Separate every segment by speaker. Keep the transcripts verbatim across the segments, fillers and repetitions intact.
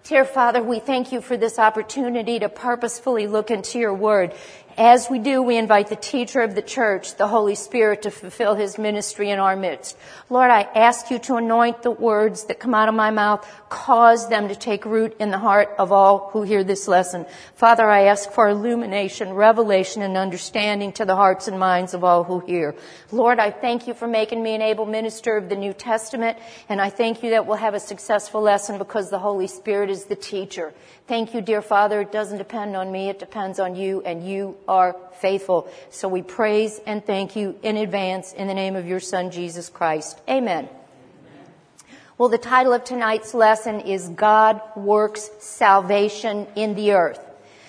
Speaker 1: Dear Father, we thank you for this opportunity to purposefully look into your word. As we do, we invite the teacher of the church, the Holy Spirit, to fulfill his ministry in our midst. Lord, I ask you to anoint the words that come out of my mouth, cause them to take root in the heart of all who hear this lesson. Father, I ask for illumination, revelation, and understanding to the hearts and minds of all who hear. Lord, I thank you for making me an able minister of the New Testament, and I thank you that we'll have a successful lesson because the Holy Spirit is the teacher. Thank you, dear Father. It doesn't depend on me. It depends on you, and you are faithful. So we praise and thank you in advance in the name of your Son, Jesus Christ. Amen. Amen. Well, the title of tonight's lesson is God Works Salvation in the Earth.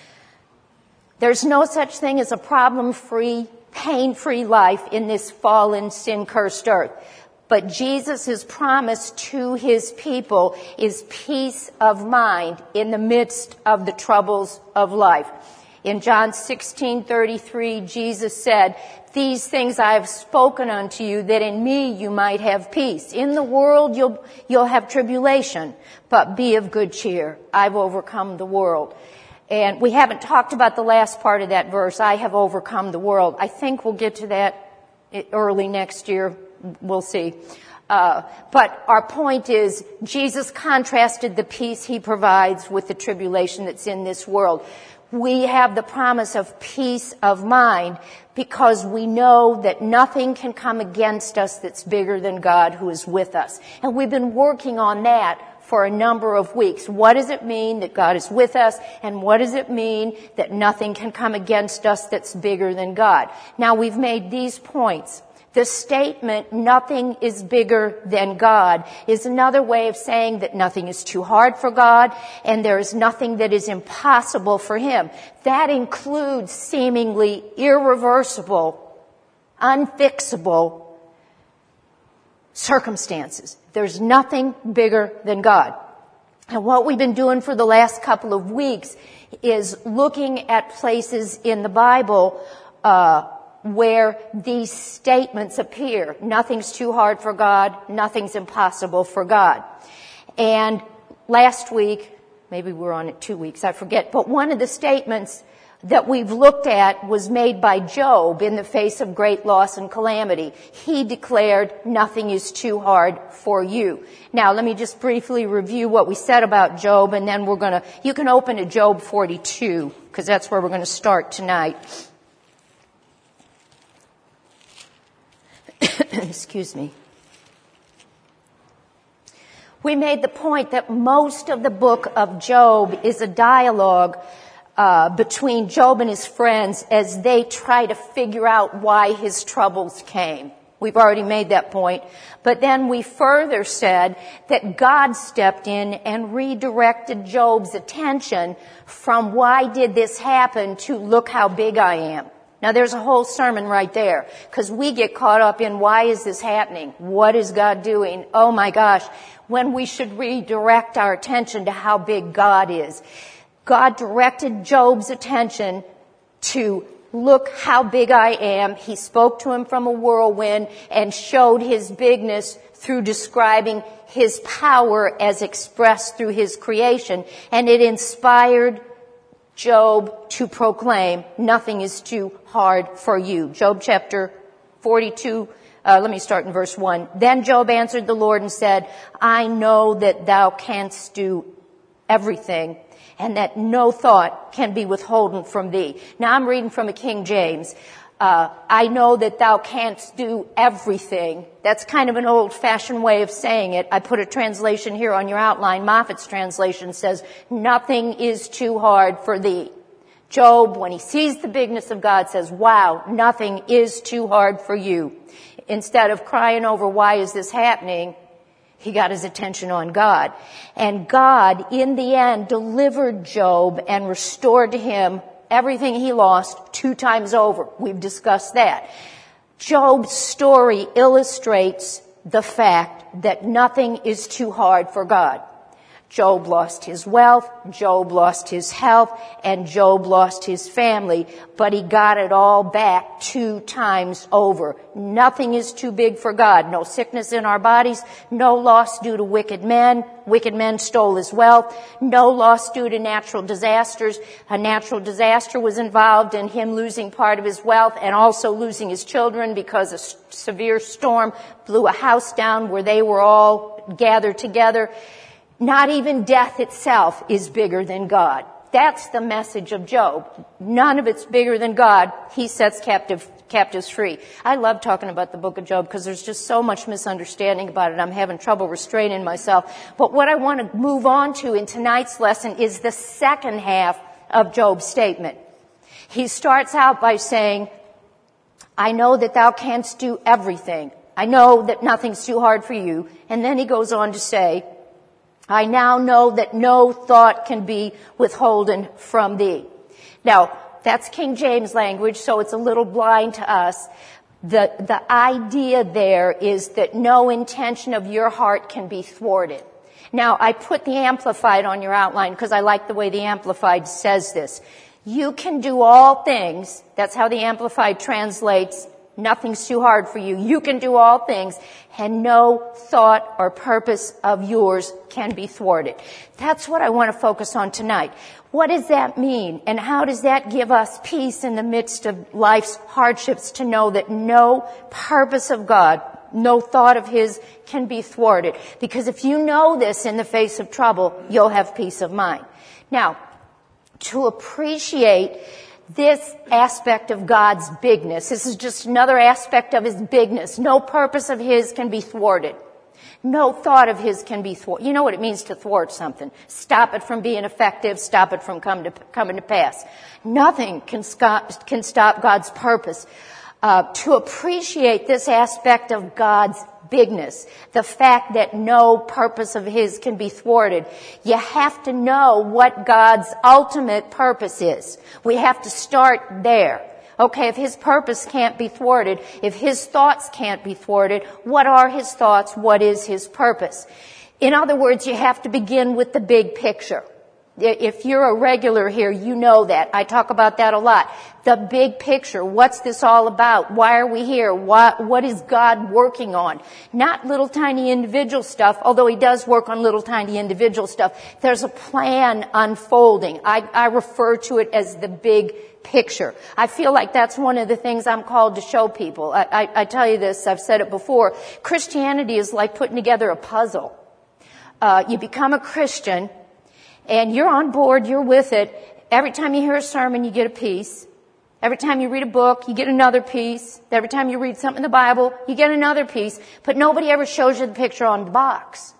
Speaker 1: There's no such thing as a problem-free, pain-free life in this fallen, sin-cursed earth. But Jesus' promise to his people is peace of mind in the midst of the troubles of life. In John sixteen thirty-three, Jesus said, "These things I have spoken unto you, that in me you might have peace. In the world you'll, you'll have tribulation, but be of good cheer. I've overcome the world." And we haven't talked about the last part of that verse, I have overcome the world. I think we'll get to that early next year. We'll see. Uh, but our point is, Jesus contrasted the peace he provides with the tribulation that's in this world. We have the promise of peace of mind because we know that nothing can come against us that's bigger than God who is with us. And we've been working on that for a number of weeks. What does it mean that God is with us? And what does it mean that nothing can come against us that's bigger than God? Now, we've made these points. The statement, nothing is bigger than God, is another way of saying that nothing is too hard for God and there is nothing that is impossible for him. That includes seemingly irreversible, unfixable circumstances. There's nothing bigger than God. And what we've been doing for the last couple of weeks is looking at places in the Bible, uh, where these statements appear. Nothing's too hard for God. Nothing's impossible for God. And last week, maybe we're on it two weeks, I forget, but one of the statements that we've looked at was made by Job in the face of great loss and calamity. He declared, nothing is too hard for you. Now, let me just briefly review what we said about Job, and then we're going to, you can open to Job forty-two, because that's where we're going to start tonight. Excuse me. We made the point that most of the book of Job is a dialogue uh, between Job and his friends as they try to figure out why his troubles came. We've already made that point. But then we further said that God stepped in and redirected Job's attention from why did this happen to look how big I am. Now, there's a whole sermon right there, because we get caught up in why is this happening? What is God doing? Oh my gosh, when we should redirect our attention to how big God is. God directed Job's attention to look how big I am. He spoke to him from a whirlwind and showed his bigness through describing his power as expressed through his creation. And it inspired Job to proclaim, nothing is too hard for you. Job chapter forty-two, uh, let me start in verse one. Then Job answered the Lord and said, I know that thou canst do everything, and that no thought can be withholden from thee. Now I'm reading from a King James. Uh, I know that thou canst do everything. That's kind of an old-fashioned way of saying it. I put a translation here on your outline. Moffat's translation says, nothing is too hard for thee. Job, when he sees the bigness of God, says, wow, nothing is too hard for you. Instead of crying over why is this happening, he got his attention on God. And God, in the end, delivered Job and restored to him everything he lost two times over. We've discussed that. Job's story illustrates the fact that nothing is too hard for God. Job lost his wealth, Job lost his health, and Job lost his family, but he got it all back two times over. Nothing is too big for God. No sickness in our bodies, no loss due to wicked men. Wicked men stole his wealth. No loss due to natural disasters. A natural disaster was involved in him losing part of his wealth and also losing his children because a severe storm blew a house down where they were all gathered together. Not even death itself is bigger than God. That's the message of Job. None of it's bigger than God. He sets captive, captives free. I love talking about the book of Job because there's just so much misunderstanding about it. I'm having trouble restraining myself. But what I want to move on to in tonight's lesson is the second half of Job's statement. He starts out by saying, I know that thou canst do everything. I know that nothing's too hard for you. And then he goes on to say, I now know that no thought can be withholden from thee. Now, that's King James language, so it's a little blind to us. The, the idea there is that no intention of your heart can be thwarted. Now, I put the Amplified on your outline because I like the way the Amplified says this. You can do all things. That's how the Amplified translates. Nothing's too hard for you. You can do all things, and no thought or purpose of yours can be thwarted. That's what I want to focus on tonight. What does that mean, and how does that give us peace in the midst of life's hardships to know that no purpose of God, no thought of His can be thwarted? Because if you know this in the face of trouble, you'll have peace of mind. Now, to appreciate this aspect of God's bigness. This is just another aspect of His bigness. No purpose of His can be thwarted. No thought of His can be thwarted. You know what it means to thwart something. Stop it from being effective. Stop it from come to, coming to pass. Nothing can stop, can stop God's purpose. Uh, to appreciate this aspect of God's bigness, the fact that no purpose of His can be thwarted, you have to know what God's ultimate purpose is. We have to start there. Okay, if His purpose can't be thwarted, if His thoughts can't be thwarted, what are His thoughts? What is His purpose? In other words, you have to begin with the big picture. If you're a regular here, you know that. I talk about that a lot. The big picture. What's this all about? Why are we here? What, what is God working on? Not little tiny individual stuff, although He does work on little tiny individual stuff. There's a plan unfolding. I, I refer to it as the big picture. I feel like that's one of the things I'm called to show people. I, I, I tell you this, I've said it before. Christianity is like putting together a puzzle. Uh, you become a Christian, and you're on board, you're with it. Every time you hear a sermon, you get a piece. Every time you read a book, you get another piece. Every time you read something in the Bible, you get another piece. But nobody ever shows you the picture on the box.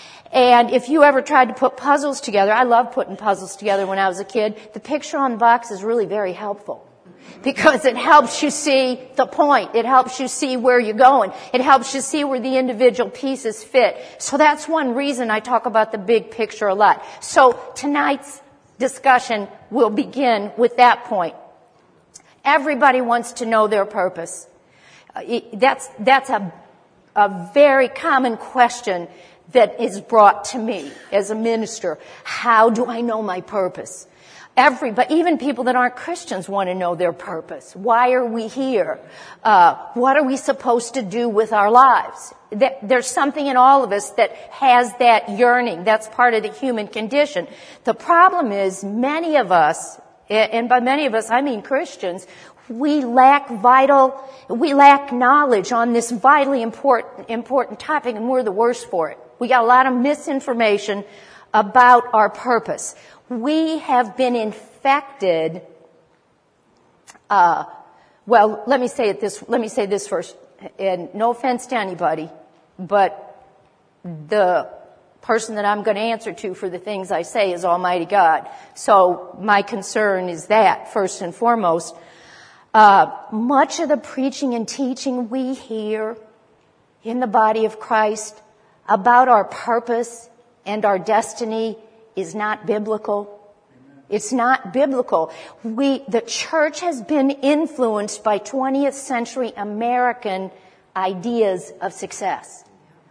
Speaker 1: And if you ever tried to put puzzles together, I loved putting puzzles together when I was a kid, the picture on the box is really very helpful. Because it helps you see the point. It helps you see where you're going. It helps you see where the individual pieces fit. So that's one reason I talk about the big picture a lot. So tonight's discussion will begin with that point. Everybody wants to know their purpose. Uh, it, that's, that's a, a very common question that is brought to me as a minister. How do I know my purpose? Everybody, even people that aren't Christians, want to know their purpose. Why are we here? Uh, what are we supposed to do with our lives? There's something in all of us that has that yearning. That's part of the human condition. The problem is many of us, and by many of us I mean Christians, we lack vital, we lack knowledge on this vitally important, important topic, and we're the worst for it. We got a lot of misinformation about our purpose. We have been infected, uh, well, let me say it this, let me say this first, and no offense to anybody, but the person that I'm going to answer to for the things I say is Almighty God. So my concern is that, first and foremost. Uh, much of the preaching and teaching we hear in the body of Christ about our purpose and our destiny is not biblical. It's not biblical. We, the church has been influenced by twentieth century American ideas of success.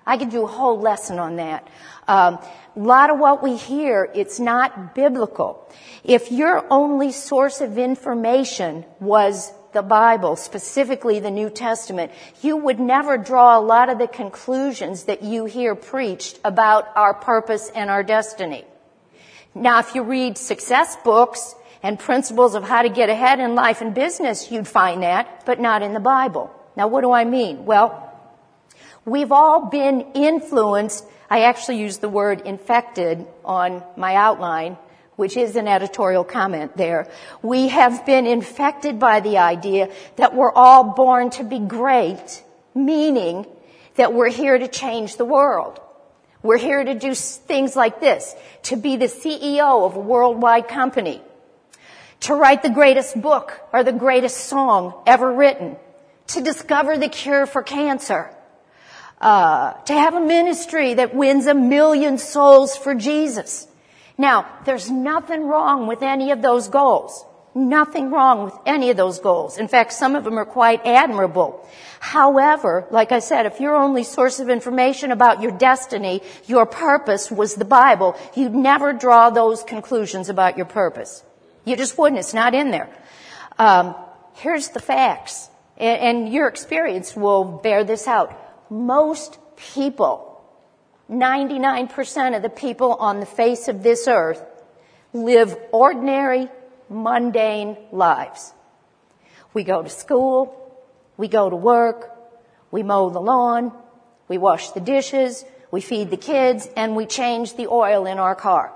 Speaker 1: I could do a whole lesson on that. Um, a lot of what we hear, it's not biblical. If your only source of information was the Bible, specifically the New Testament, you would never draw a lot of the conclusions that you hear preached about our purpose and our destiny. Now, if you read success books and principles of how to get ahead in life and business, you'd find that, but not in the Bible. Now, what do I mean? Well, we've all been influenced. I actually used the word infected on my outline, which is an editorial comment there. We have been infected by the idea that we're all born to be great, meaning that we're here to change the world. We're here to do things like this, to be the C E O of a worldwide company, to write the greatest book or the greatest song ever written, to discover the cure for cancer, uh, to have a ministry that wins a million souls for Jesus. Now, there's nothing wrong with any of those goals. Nothing wrong with any of those goals. In fact, some of them are quite admirable. However, like I said, if your only source of information about your destiny, your purpose was the Bible, you'd never draw those conclusions about your purpose. You just wouldn't. It's not in there. Um, here's the facts, and, and your experience will bear this out. Most people, ninety-nine percent of the people on the face of this earth, live ordinary, mundane lives. We go to school, we go to work, we mow the lawn, we wash the dishes, we feed the kids, and we change the oil in our car.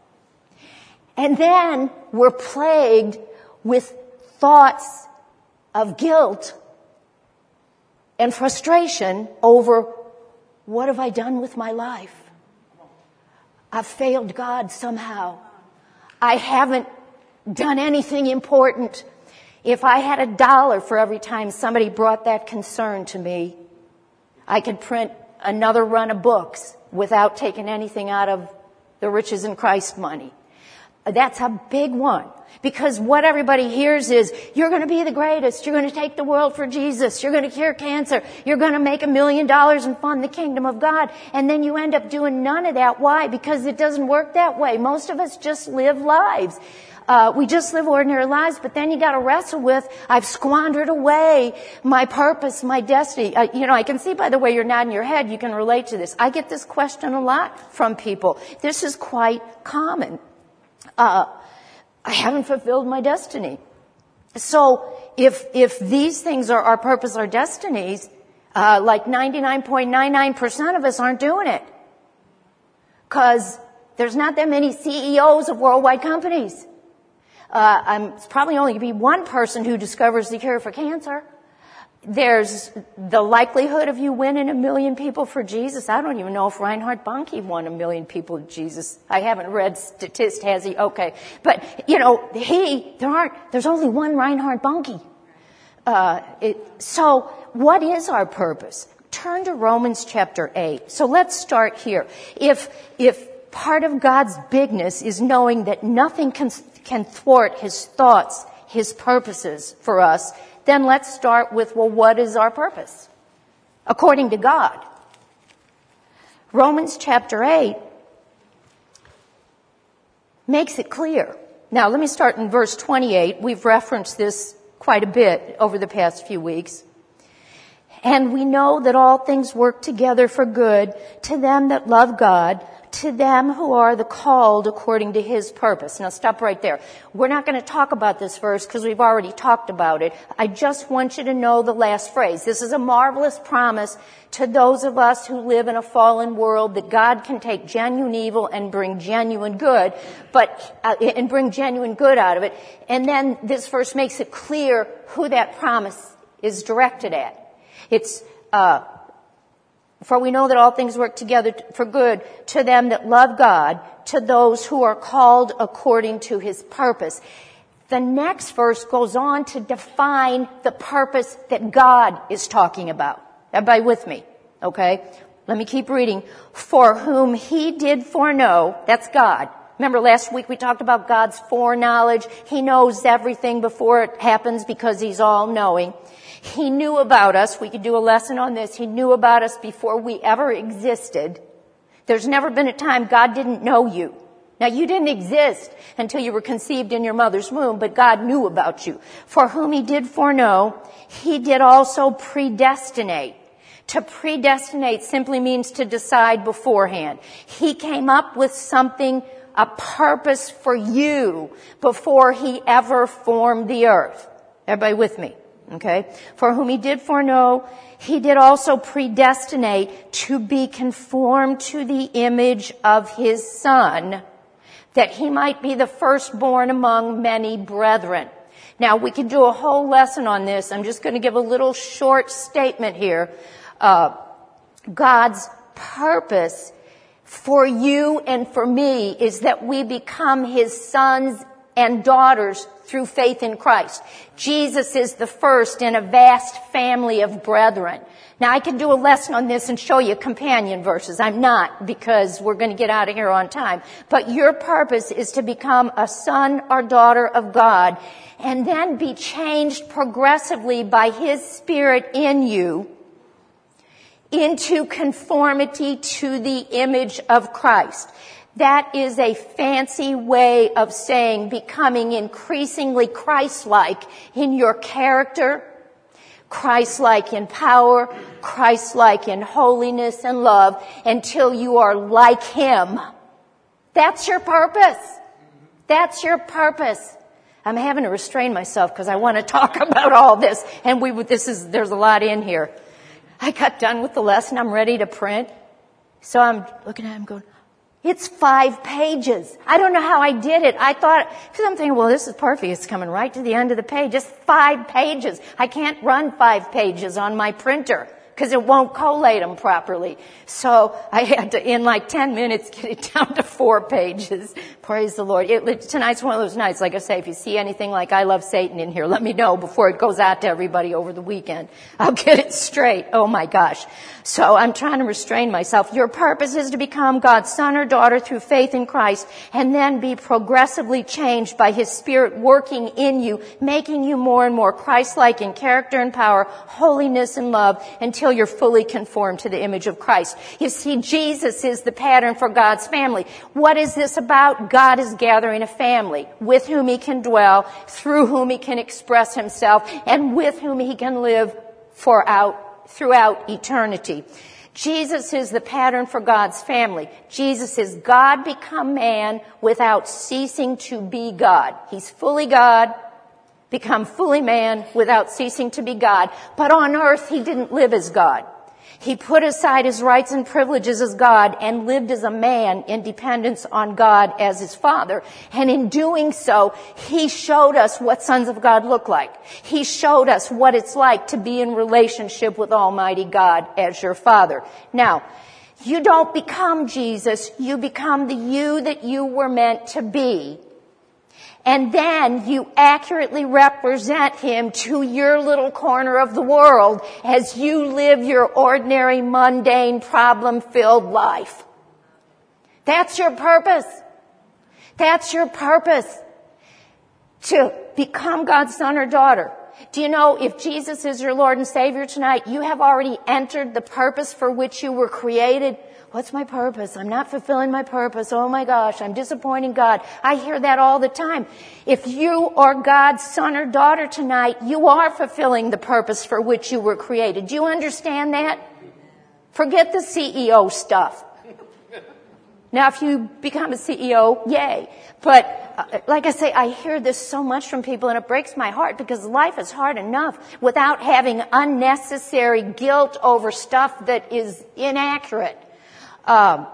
Speaker 1: And then we're plagued with thoughts of guilt and frustration over, what have I done with my life? I've failed God somehow. I haven't done anything important. If I had a dollar for every time somebody brought that concern to me, I could print another run of books without taking anything out of the riches in Christ money. That's a big one. Because what everybody hears is, you're going to be the greatest. You're going to take the world for Jesus. You're going to cure cancer. You're going to make a million dollars and fund the kingdom of God. And then you end up doing none of that. Why? Because it doesn't work that way. Most of us just live lives. Uh, we just live ordinary lives, but then you got to wrestle with, I've squandered away my purpose, my destiny. Uh, you know, I can see by the way you're nodding your head, you can relate to this. I get this question a lot from people. This is quite common. Uh, I haven't fulfilled my destiny. So if, if these things are our purpose, our destinies, uh, like ninety-nine point nine nine percent of us aren't doing it. Cause there's not that many C E Os of worldwide companies. Uh, I'm, it's probably only going to be one person who discovers the cure for cancer. There's the likelihood of you winning a million people for Jesus. I don't even know if Reinhard Bonnke won a million people to Jesus. I haven't read statist, has he? Okay. But, you know, he, there aren't, there's only one Reinhard Bonnke. Uh, it, so what is our purpose? Turn to Romans chapter eight. So let's start here. If, if part of God's bigness is knowing that nothing can, can thwart his thoughts, his purposes for us, then let's start with, well, what is our purpose? According to God. Romans chapter eight makes it clear. Now, let me start in verse twenty-eight. We've referenced this quite a bit over the past few weeks. And we know that all things work together for good to them that love God, to them who are the called according to his purpose. Now stop right there. We're not going to talk about this verse because we've already talked about it. I just want you to know the last phrase. This is a marvelous promise to those of us who live in a fallen world that God can take genuine evil and bring genuine good, but, uh, and bring genuine good out of it. And then this verse makes it clear who that promise is directed at. It's, uh, For we know that all things work together for good to them that love God, to those who are called according to his purpose. The next verse goes on to define the purpose that God is talking about. Everybody with me? Okay? Let me keep reading. For whom he did foreknow, that's God, Remember last week we talked about God's foreknowledge. He knows everything before it happens because he's all-knowing. He knew about us. We could do a lesson on this. He knew about us before we ever existed. There's never been a time God didn't know you. Now, you didn't exist until you were conceived in your mother's womb, but God knew about you. For whom he did foreknow, he did also predestinate. To predestinate simply means to decide beforehand. He came up with something, a purpose for you before he ever formed the earth. Everybody with me? Okay? For whom he did foreknow, he did also predestinate to be conformed to the image of his Son, that he might be the firstborn among many brethren. Now, we could do a whole lesson on this. I'm just going to give a little short statement here. Uh, God's purpose for you and for me is that we become his sons and daughters through faith in Christ. Jesus is the first in a vast family of brethren. Now, I could do a lesson on this and show you companion verses. I'm not, because we're going to get out of here on time. But your purpose is to become a son or daughter of God and then be changed progressively by his Spirit in you into conformity to the image of Christ. That is a fancy way of saying becoming increasingly Christ-like in your character, Christ-like in power, Christ-like in holiness and love, until you are like him. That's your purpose. That's your purpose. I'm having to restrain myself because I want to talk about all this, and we this is there's a lot in here. I got done with the lesson. I'm ready to print. So I'm looking at him going, it's five pages. I don't know how I did it. I thought, because I'm thinking, well, this is perfect. It's coming right to the end of the page. Just five pages. I can't run five pages on my printer because it won't collate them properly. So I had to, in like ten minutes, get it down to four pages. Praise the Lord. It, tonight's one of those nights, like I say, if you see anything like I Love Satan in here, let me know before it goes out to everybody over the weekend. I'll get it straight. Oh my gosh. So I'm trying to restrain myself. Your purpose is to become God's son or daughter through faith in Christ and then be progressively changed by his Spirit working in you, making you more and more Christ-like in character and power, holiness and love, until you're fully conformed to the image of Christ. You see, Jesus is the pattern for God's family. What is this about? God is gathering a family with whom he can dwell, through whom he can express himself, and with whom he can live for out throughout eternity. Jesus is the pattern for God's family. Jesus is God become man without ceasing to be God. He's fully God, become fully man without ceasing to be God. But on earth, he didn't live as God. He put aside his rights and privileges as God and lived as a man in dependence on God as his Father. And in doing so, he showed us what sons of God look like. He showed us what it's like to be in relationship with Almighty God as your Father. Now, you don't become Jesus. You become the you that you were meant to be. And then you accurately represent him to your little corner of the world as you live your ordinary, mundane, problem-filled life. That's your purpose. That's your purpose. To become God's son or daughter. Do you know, if Jesus is your Lord and Savior tonight, you have already entered the purpose for which you were created. What's my purpose? I'm not fulfilling my purpose. Oh my gosh, I'm disappointing God. I hear that all the time. If you are God's son or daughter tonight, you are fulfilling the purpose for which you were created. Do you understand that? Forget the C E O stuff. Now, if you become a C E O, yay. But uh, like I say, I hear this so much from people, and it breaks my heart because life is hard enough without having unnecessary guilt over stuff that is inaccurate. Um,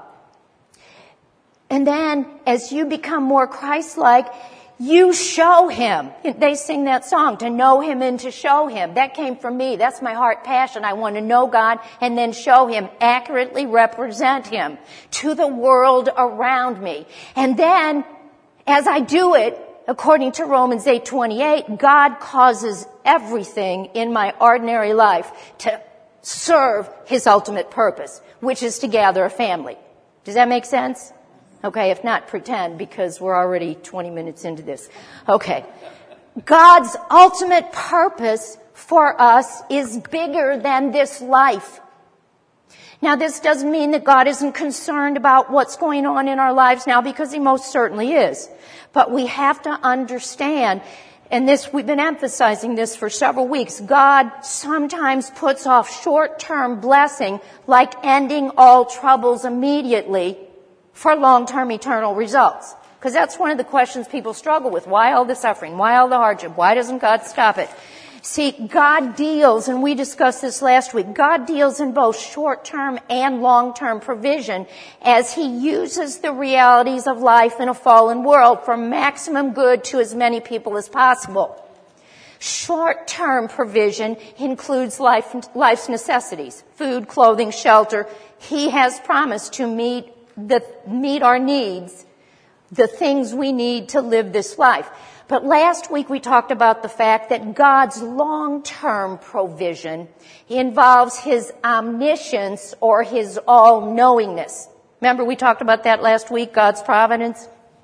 Speaker 1: and then as you become more Christ-like, you show him. They sing that song, to know him and to show him. That came from me. That's my heart passion. I want to know God and then show him, accurately represent him to the world around me. And then as I do it, according to Romans eight twenty-eight, God causes everything in my ordinary life to serve his ultimate purpose, which is to gather a family. Does that make sense? Okay, if not, pretend, because we're already twenty minutes into this. Okay. God's ultimate purpose for us is bigger than this life. Now, this doesn't mean that God isn't concerned about what's going on in our lives now, because He most certainly is. But we have to understand, and this, we've been emphasizing this for several weeks, God sometimes puts off short-term blessing, like ending all troubles immediately, for long-term eternal results. Because that's one of the questions people struggle with. Why all the suffering? Why all the hardship? Why doesn't God stop it? See, God deals, and we discussed this last week, God deals in both short-term and long-term provision as He uses the realities of life in a fallen world for maximum good to as many people as possible. Short-term provision includes life, life's necessities, food, clothing, shelter. He has promised to meet the, meet our needs, the things we need to live this life. But last week we talked about the fact that God's long-term provision involves His omniscience or His all-knowingness. Remember we talked about that last week, God's providence?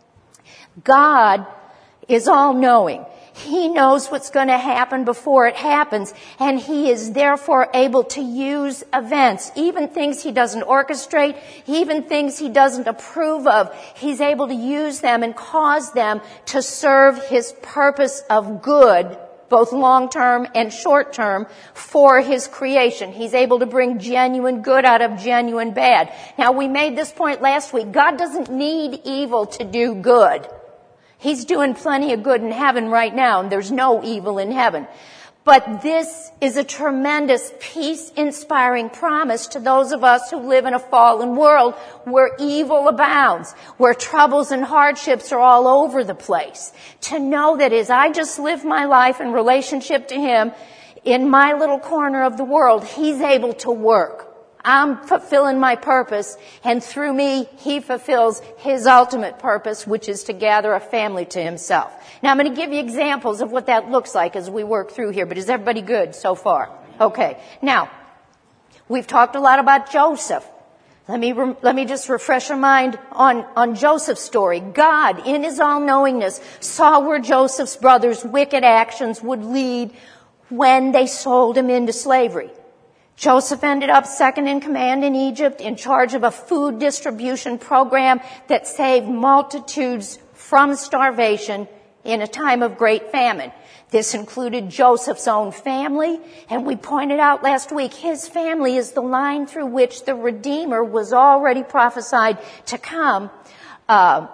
Speaker 1: God is all-knowing. He knows what's going to happen before it happens, and He is therefore able to use events, even things He doesn't orchestrate, even things He doesn't approve of. He's able to use them and cause them to serve His purpose of good, both long-term and short-term, for His creation. He's able to bring genuine good out of genuine bad. Now, we made this point last week. God doesn't need evil to do good. He's doing plenty of good in heaven right now, and there's no evil in heaven. But this is a tremendous peace-inspiring promise to those of us who live in a fallen world where evil abounds, where troubles and hardships are all over the place. To know that as I just live my life in relationship to Him, in my little corner of the world, He's able to work. I'm fulfilling my purpose, and through me, He fulfills His ultimate purpose, which is to gather a family to Himself. Now, I'm going to give you examples of what that looks like as we work through here, but is everybody good so far? Okay. Now, we've talked a lot about Joseph. Let me, re- let me just refresh your mind on, on Joseph's story. God, in His all-knowingness, saw where Joseph's brothers' wicked actions would lead when they sold him into slavery. Joseph ended up second in command in Egypt, in charge of a food distribution program that saved multitudes from starvation in a time of great famine. This included Joseph's own family, and we pointed out last week, his family is the line through which the Redeemer was already prophesied to come. Uh,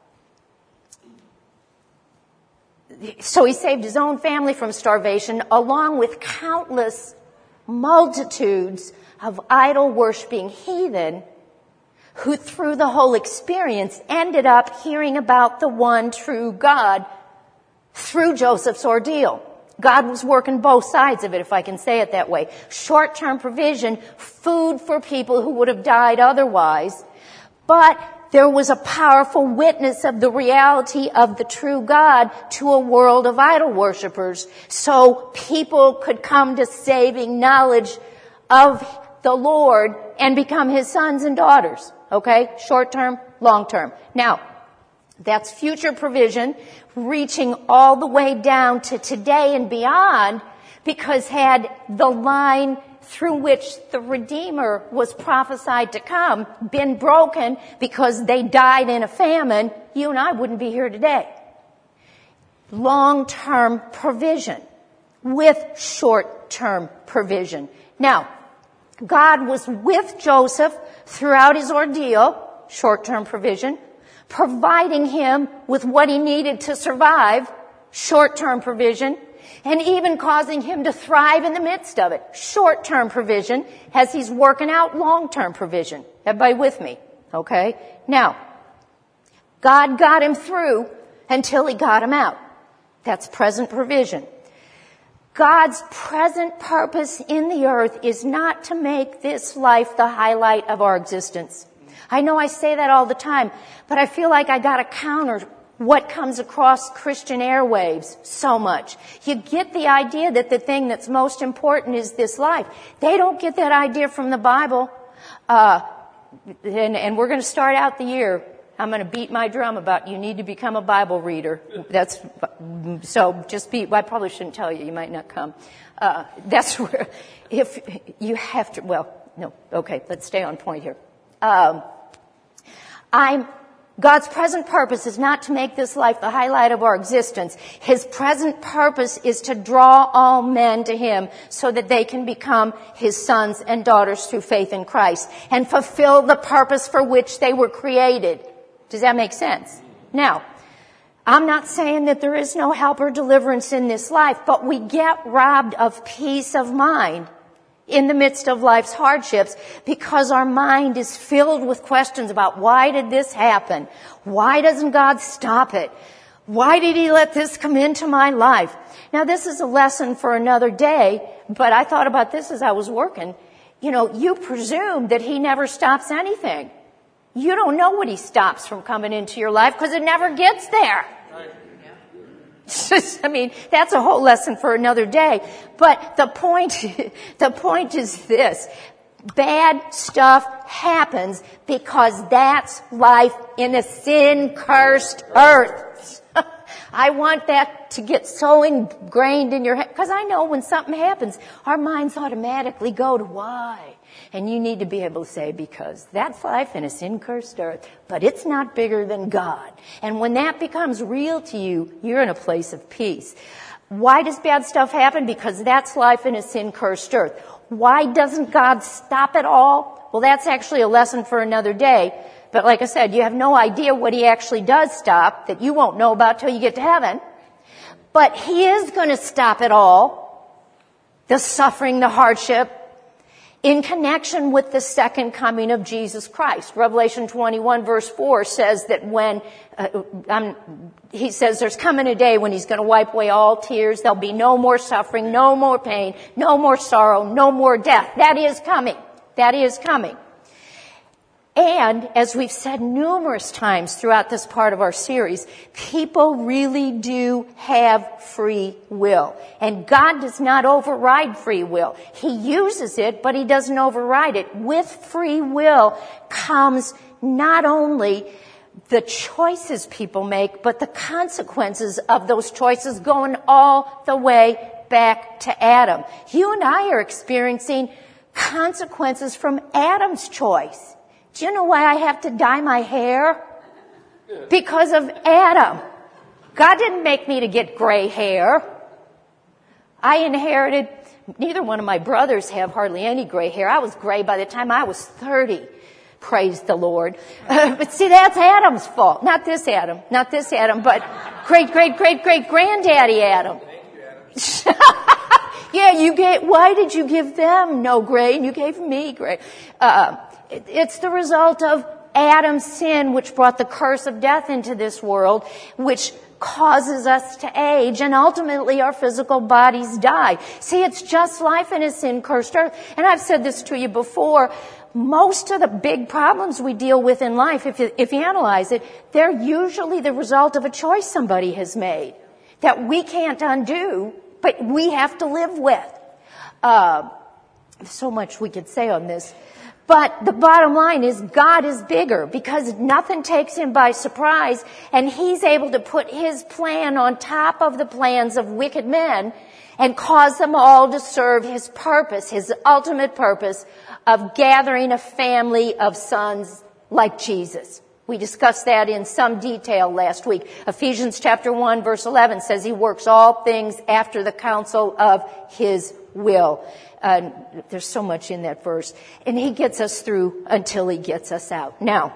Speaker 1: so he saved his own family from starvation, along with countless multitudes of idol-worshiping heathen who through the whole experience ended up hearing about the one true God through Joseph's ordeal. God was working both sides of it, if I can say it that way. Short-term provision, food for people who would have died otherwise, but there was a powerful witness of the reality of the true God to a world of idol worshipers, so people could come to saving knowledge of the Lord and become His sons and daughters. Okay? Short term, long term. Now, that's future provision reaching all the way down to today and beyond, because had the line through which the Redeemer was prophesied to come been broken because they died in a famine, you and I wouldn't be here today. Long-term provision with short-term provision. Now, God was with Joseph throughout his ordeal, short-term provision, providing him with what he needed to survive, short-term provision, and even causing him to thrive in the midst of it. Short-term provision as he's working out long-term provision. Everybody with me? Okay? Now, God got him through until He got him out. That's present provision. God's present purpose in the earth is not to make this life the highlight of our existence. I know I say that all the time, but I feel like I gotta counter what comes across Christian airwaves so much. You get the idea that the thing that's most important is this life. They don't get that idea from the Bible. Uh, and, and we're going to start out the year I'm going to beat my drum about you need to become a Bible reader. That's, so just be, well, I probably shouldn't tell you, you might not come. Uh, that's where, if you have to, well, no, okay, let's stay on point here. Um, I'm, God's present purpose is not to make this life the highlight of our existence. His present purpose is to draw all men to Him so that they can become His sons and daughters through faith in Christ and fulfill the purpose for which they were created. Does that make sense? Now, I'm not saying that there is no help or deliverance in this life, but we get robbed of peace of mind in the midst of life's hardships because our mind is filled with questions about why did this happen? Why doesn't God stop it? Why did He let this come into my life? Now, this is a lesson for another day, but I thought about this as I was working. You know, you presume that He never stops anything. You don't know what He stops from coming into your life because it never gets there. I mean, that's a whole lesson for another day. But the point, the point is this. Bad stuff happens because that's life in a sin-cursed earth. I want that to get so ingrained in your head. Because I know when something happens, our minds automatically go to why. And you need to be able to say, because that's life in a sin-cursed earth, but it's not bigger than God. And when that becomes real to you, you're in a place of peace. Why does bad stuff happen? Because that's life in a sin-cursed earth. Why doesn't God stop it all? Well, that's actually a lesson for another day. But like I said, you have no idea what He actually does stop that you won't know about till you get to heaven. But He is going to stop it all. The suffering, the hardship, in connection with the second coming of Jesus Christ. Revelation twenty-one verse four says that when, uh, um, he says there's coming a day when He's going to wipe away all tears. There'll be no more suffering, no more pain, no more sorrow, no more death. That is coming. That is coming. And as we've said numerous times throughout this part of our series, people really do have free will. And God does not override free will. He uses it, but He doesn't override it. With free will comes not only the choices people make, but the consequences of those choices going all the way back to Adam. You and I are experiencing consequences from Adam's choice. Do you know why I have to dye my hair? Because of Adam. God didn't make me to get gray hair. I inherited, neither one of my brothers have hardly any gray hair. I was gray by the time I was thirty. Praise the Lord. Uh, but see, that's Adam's fault. Not this Adam. Not this Adam, but great, great, great, great granddaddy Adam.
Speaker 2: Thank you, Adam.
Speaker 1: Yeah, you gave, why did you give them no gray and you gave me gray? Uh, It's the result of Adam's sin, which brought the curse of death into this world, which causes us to age, and ultimately our physical bodies die. See, it's just life in a sin-cursed earth. And I've said this to you before. Most of the big problems we deal with in life, if you, if you analyze it, they're usually the result of a choice somebody has made that we can't undo, but we have to live with. Uh, so much we could say on this. But the bottom line is God is bigger because nothing takes Him by surprise, and He's able to put His plan on top of the plans of wicked men and cause them all to serve His purpose, His ultimate purpose of gathering a family of sons like Jesus. We discussed that in some detail last week. Ephesians chapter one verse eleven says He works all things after the counsel of His will. Uh, there's so much in that verse. And He gets us through until He gets us out. Now,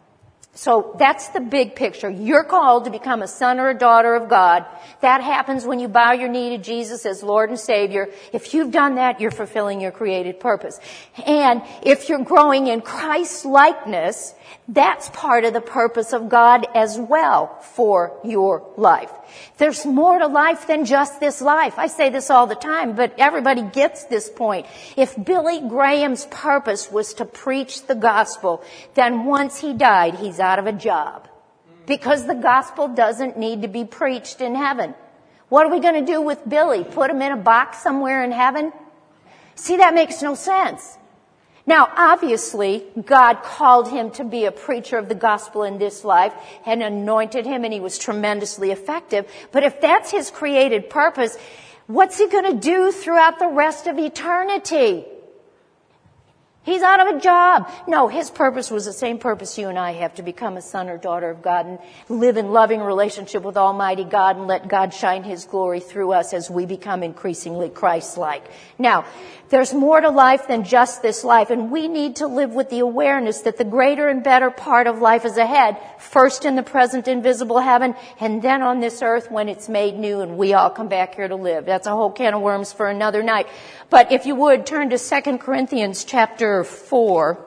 Speaker 1: so that's the big picture. You're called to become a son or a daughter of God. That happens when you bow your knee to Jesus as Lord and Savior. If you've done that, you're fulfilling your created purpose. And if you're growing in Christ's likeness, that's part of the purpose of God as well for your life. There's more to life than just this life. I say this all the time, but everybody gets this point. If Billy Graham's purpose was to preach the gospel, then once he died, he's out of a job. Because the gospel doesn't need to be preached in heaven. What are we going to do with Billy? Put him in a box somewhere in heaven? See, that makes no sense. Now, obviously, God called him to be a preacher of the gospel in this life and anointed him, and he was tremendously effective. But if that's his created purpose, what's he going to do throughout the rest of eternity? He's out of a job. No, his purpose was the same purpose you and I have, to become a son or daughter of God and live in loving relationship with Almighty God and let God shine his glory through us as we become increasingly Christ-like. Now, there's more to life than just this life, and we need to live with the awareness that the greater and better part of life is ahead, first in the present invisible heaven, and then on this earth when it's made new and we all come back here to live. That's a whole can of worms for another night. But if you would, turn to Second Corinthians chapter four.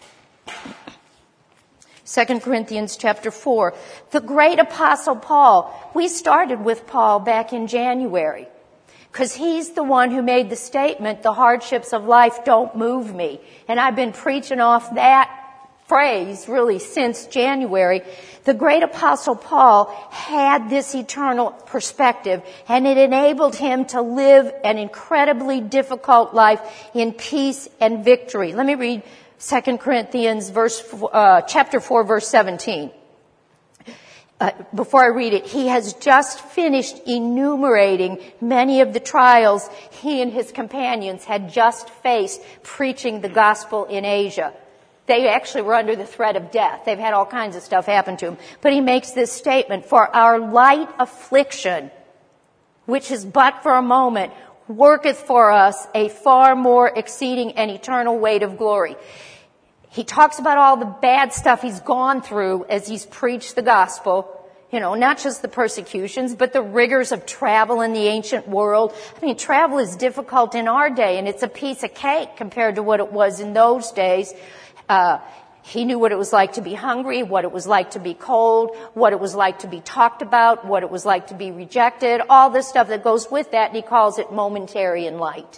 Speaker 1: Second Corinthians chapter four. The great apostle Paul. We started with Paul back in January, because he's the one who made the statement, the hardships of life don't move me. And I've been preaching off that phrase really since January. The great apostle Paul had this eternal perspective, and it enabled him to live an incredibly difficult life in peace and victory. Let me read Second Corinthians verse, uh, chapter four, verse seventeen. Uh, before I read it, he has just finished enumerating many of the trials he and his companions had just faced preaching the gospel in Asia. They actually were under the threat of death. They've had all kinds of stuff happen to them. But he makes this statement, for our light affliction, which is but for a moment, worketh for us a far more exceeding and eternal weight of glory. He talks about all the bad stuff he's gone through as he's preached the gospel. You know, not just the persecutions, but the rigors of travel in the ancient world. I mean, travel is difficult in our day, and it's a piece of cake compared to what it was in those days. Uh, he knew what it was like to be hungry, what it was like to be cold, what it was like to be talked about, what it was like to be rejected, all this stuff that goes with that, and he calls it momentary and light.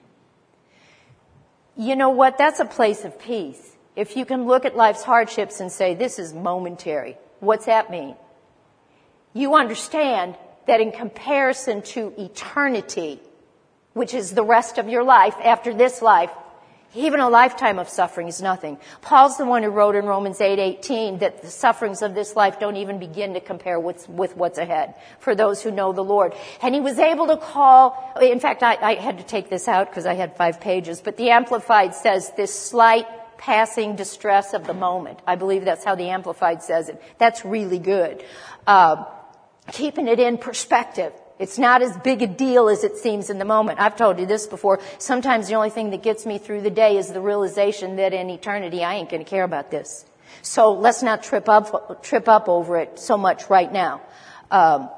Speaker 1: You know what? That's a place of peace. If you can look at life's hardships and say, this is momentary, what's that mean? You understand that in comparison to eternity, which is the rest of your life after this life, even a lifetime of suffering is nothing. Paul's the one who wrote in Romans eight eighteen that the sufferings of this life don't even begin to compare with, with what's ahead for those who know the Lord. And he was able to call, in fact, I, I had to take this out because I had five pages, but the Amplified says this slight passing distress of the moment. I believe that's how the Amplified says it. That's really good. Uh, keeping it in perspective. It's not as big a deal as it seems in the moment. I've told you this before. Sometimes the only thing that gets me through the day is the realization that in eternity I ain't going to care about this. So let's not trip up, trip up over it so much right now. Um,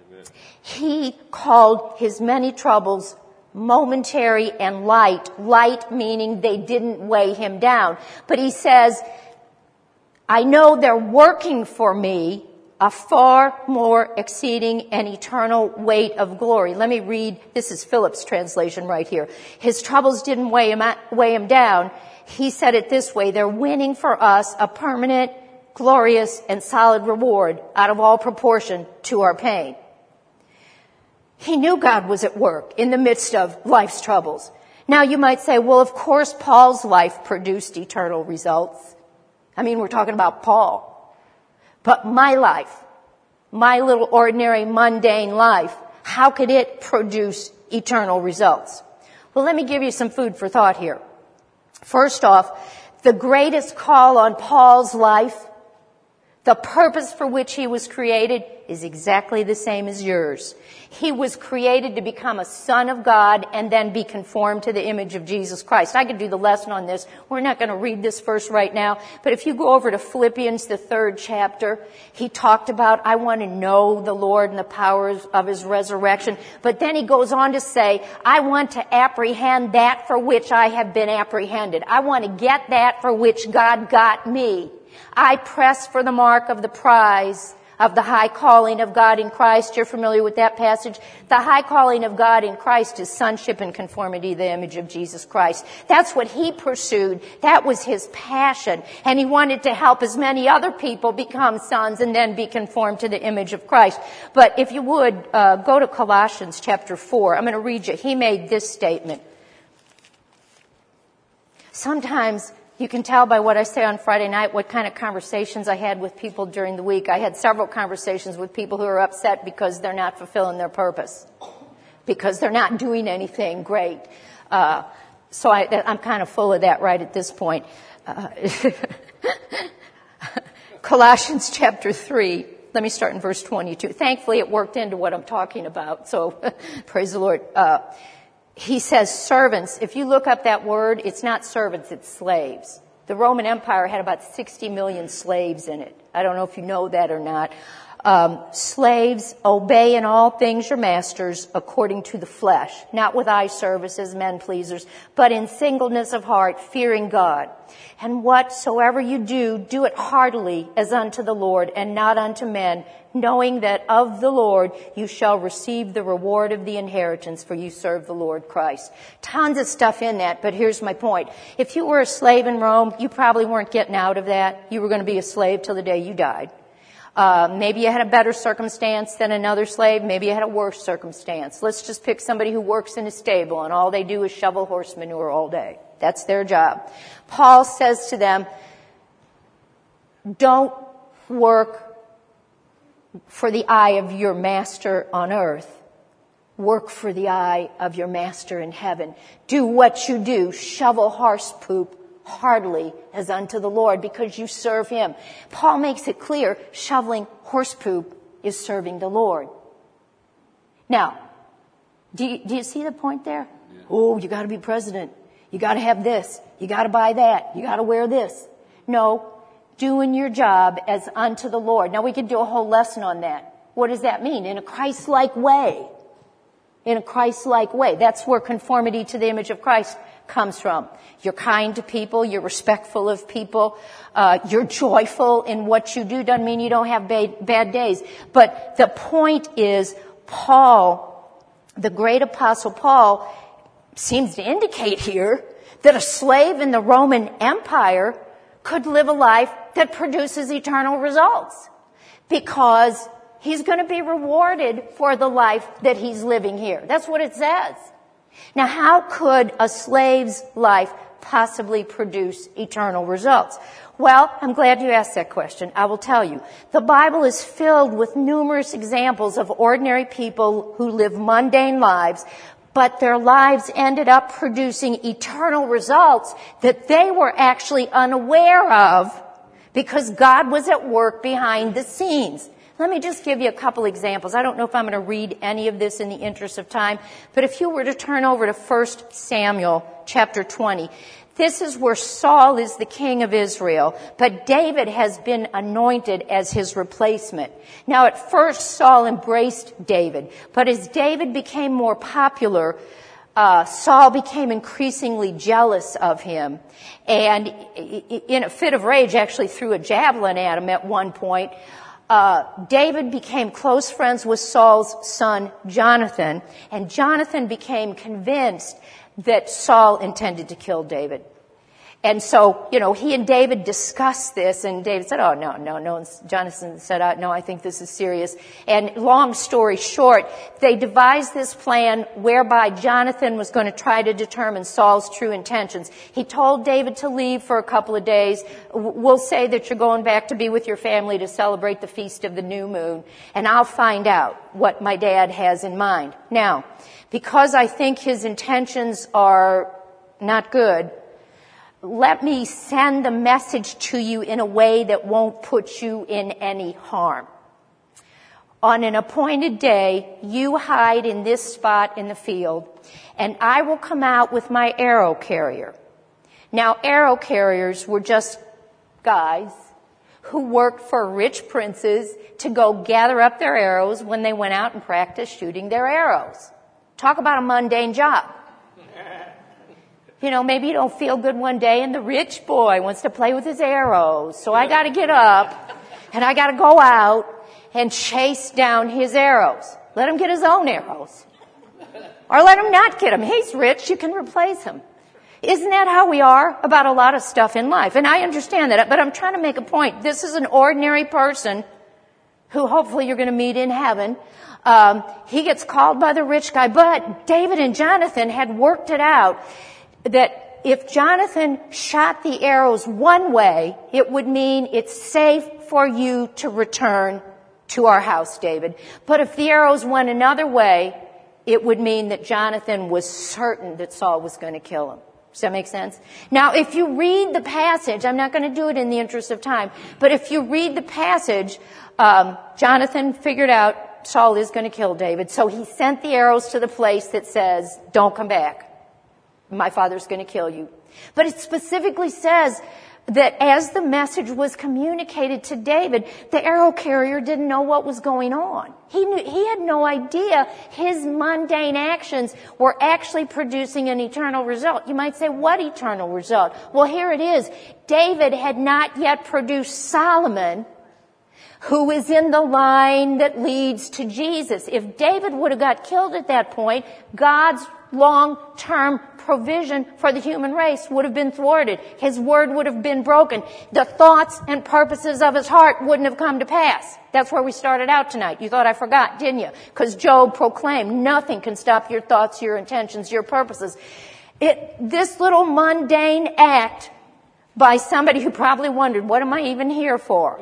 Speaker 1: he called his many troubles momentary and light. Light meaning they didn't weigh him down. But he says, I know they're working for me a far more exceeding and eternal weight of glory. Let me read, this is Phillips' translation right here. His troubles didn't weigh him, weigh him down. He said it this way, they're winning for us a permanent, glorious, and solid reward out of all proportion to our pain. He knew God was at work in the midst of life's troubles. Now you might say, well, of course Paul's life produced eternal results. I mean, we're talking about Paul. But my life, my little ordinary mundane life, how could it produce eternal results? Well, let me give you some food for thought here. First off, the greatest call on Paul's life, the purpose for which he was created, is exactly the same as yours. He was created to become a son of God and then be conformed to the image of Jesus Christ. I could do the lesson on this. We're not going to read this verse right now. But if you go over to Philippians, the third chapter, he talked about, I want to know the Lord and the powers of his resurrection. But then he goes on to say, I want to apprehend that for which I have been apprehended. I want to get that for which God got me. I press for the mark of the prize of the high calling of God in Christ. You're familiar with that passage. The high calling of God in Christ is sonship and conformity to the image of Jesus Christ. That's what he pursued. That was his passion. And he wanted to help as many other people become sons and then be conformed to the image of Christ. But if you would, uh, go to Colossians chapter four. I'm going to read you. He made this statement. sometimes you can tell by what I say on Friday night what kind of conversations I had with people during the week. I had several conversations with people who are upset because they're not fulfilling their purpose, because they're not doing anything great. Uh, so I, I'm kind of full of that right at this point. Uh, Colossians chapter three. Let me start in verse twenty-two. Thankfully, it worked into what I'm talking about, so praise the Lord. Uh, he says servants. If you look up that word, it's not servants, it's slaves. The Roman Empire had about sixty million slaves in it. I don't know if you know that or not. Um, slaves, obey in all things your masters according to the flesh, not with eye service as men pleasers, but in singleness of heart, fearing God. And whatsoever you do, do it heartily as unto the Lord and not unto men, knowing that of the Lord you shall receive the reward of the inheritance, for you serve the Lord Christ. Tons of stuff in that, but here's my point. If you were a slave in Rome, you probably weren't getting out of that. You were going to be a slave till the day you died. Uh, maybe you had a better circumstance than another slave. Maybe you had a worse circumstance. Let's just pick somebody who works in a stable and all they do is shovel horse manure all day. That's their job. Paul says to them, don't work for the eye of your master on earth. Work for the eye of your master in heaven. Do what you do. Shovel horse poop heartily as unto the Lord, because you serve him. Paul makes it clear, shoveling horse poop is serving the Lord. Now, do you, do you see the point there? Yeah. Oh, you got to be president. You got to have this. You got to buy that. You got to wear this. No, doing your job as unto the Lord. Now, we could do a whole lesson on that. What does that mean? In a Christ-like way. In a Christ-like way. That's where conformity to the image of Christ comes from. You're kind to people. You're respectful of people. Uh, you're joyful in what you do. Doesn't mean you don't have bad, bad days. But the point is, Paul, the great apostle Paul, seems to indicate here that a slave in the Roman Empire could live a life that produces eternal results, because he's going to be rewarded for the life that he's living here. That's what it says. Now, how could a slave's life possibly produce eternal results? Well, I'm glad you asked that question. I will tell you. The Bible is filled with numerous examples of ordinary people who live mundane lives, but their lives ended up producing eternal results that they were actually unaware of, because God was at work behind the scenes. Let me just give you a couple examples. I don't know if I'm going to read any of this in the interest of time, but if you were to turn over to First Samuel chapter twenty, this is where Saul is the king of Israel, but David has been anointed as his replacement. Now, at first, Saul embraced David, but as David became more popular, Uh, Saul became increasingly jealous of him, and in a fit of rage actually threw a javelin at him at one point. Uh, David became close friends with Saul's son, Jonathan, and Jonathan became convinced that Saul intended to kill David. And so, you know, he and David discussed this, and David said, oh, no, no, no. And Jonathan said, oh, no, I think this is serious. And long story short, they devised this plan whereby Jonathan was going to try to determine Saul's true intentions. He told David to leave for a couple of days. We'll say that you're going back to be with your family to celebrate the feast of the new moon, and I'll find out what my dad has in mind. Now, because I think his intentions are not good, let me send the message to you in a way that won't put you in any harm. On an appointed day, you hide in this spot in the field, and I will come out with my arrow carrier. Now, arrow carriers were just guys who worked for rich princes to go gather up their arrows when they went out and practiced shooting their arrows. Talk about a mundane job. You know, maybe you don't feel good one day and the rich boy wants to play with his arrows. So I got to get up and I got to go out and chase down his arrows. Let him get his own arrows. Or let him not get them. He's rich. You can replace him. Isn't that how we are about a lot of stuff in life? And I understand that, but I'm trying to make a point. This is an ordinary person who hopefully you're going to meet in heaven. Um, he gets called by the rich guy, but David and Jonathan had worked it out that if Jonathan shot the arrows one way, it would mean it's safe for you to return to our house, David. But if the arrows went another way, it would mean that Jonathan was certain that Saul was going to kill him. Does that make sense? Now, if you read the passage, I'm not going to do it in the interest of time, but if you read the passage, um, Jonathan figured out Saul is going to kill David, so he sent the arrows to the place that says, don't come back. My father's going to kill you. But it specifically says that as the message was communicated to David, the arrow carrier didn't know what was going on. He knew, he had no idea his mundane actions were actually producing an eternal result. You might say, what eternal result? Well, here it is. David had not yet produced Solomon, who is in the line that leads to Jesus. If David would have got killed at that point, God's long-term provision for the human race would have been thwarted. His word would have been broken. The thoughts and purposes of his heart wouldn't have come to pass. That's where we started out tonight. You thought I forgot, didn't you? Because Job proclaimed, nothing can stop your thoughts, your intentions, your purposes. It, this little mundane act by somebody who probably wondered, what am I even here for?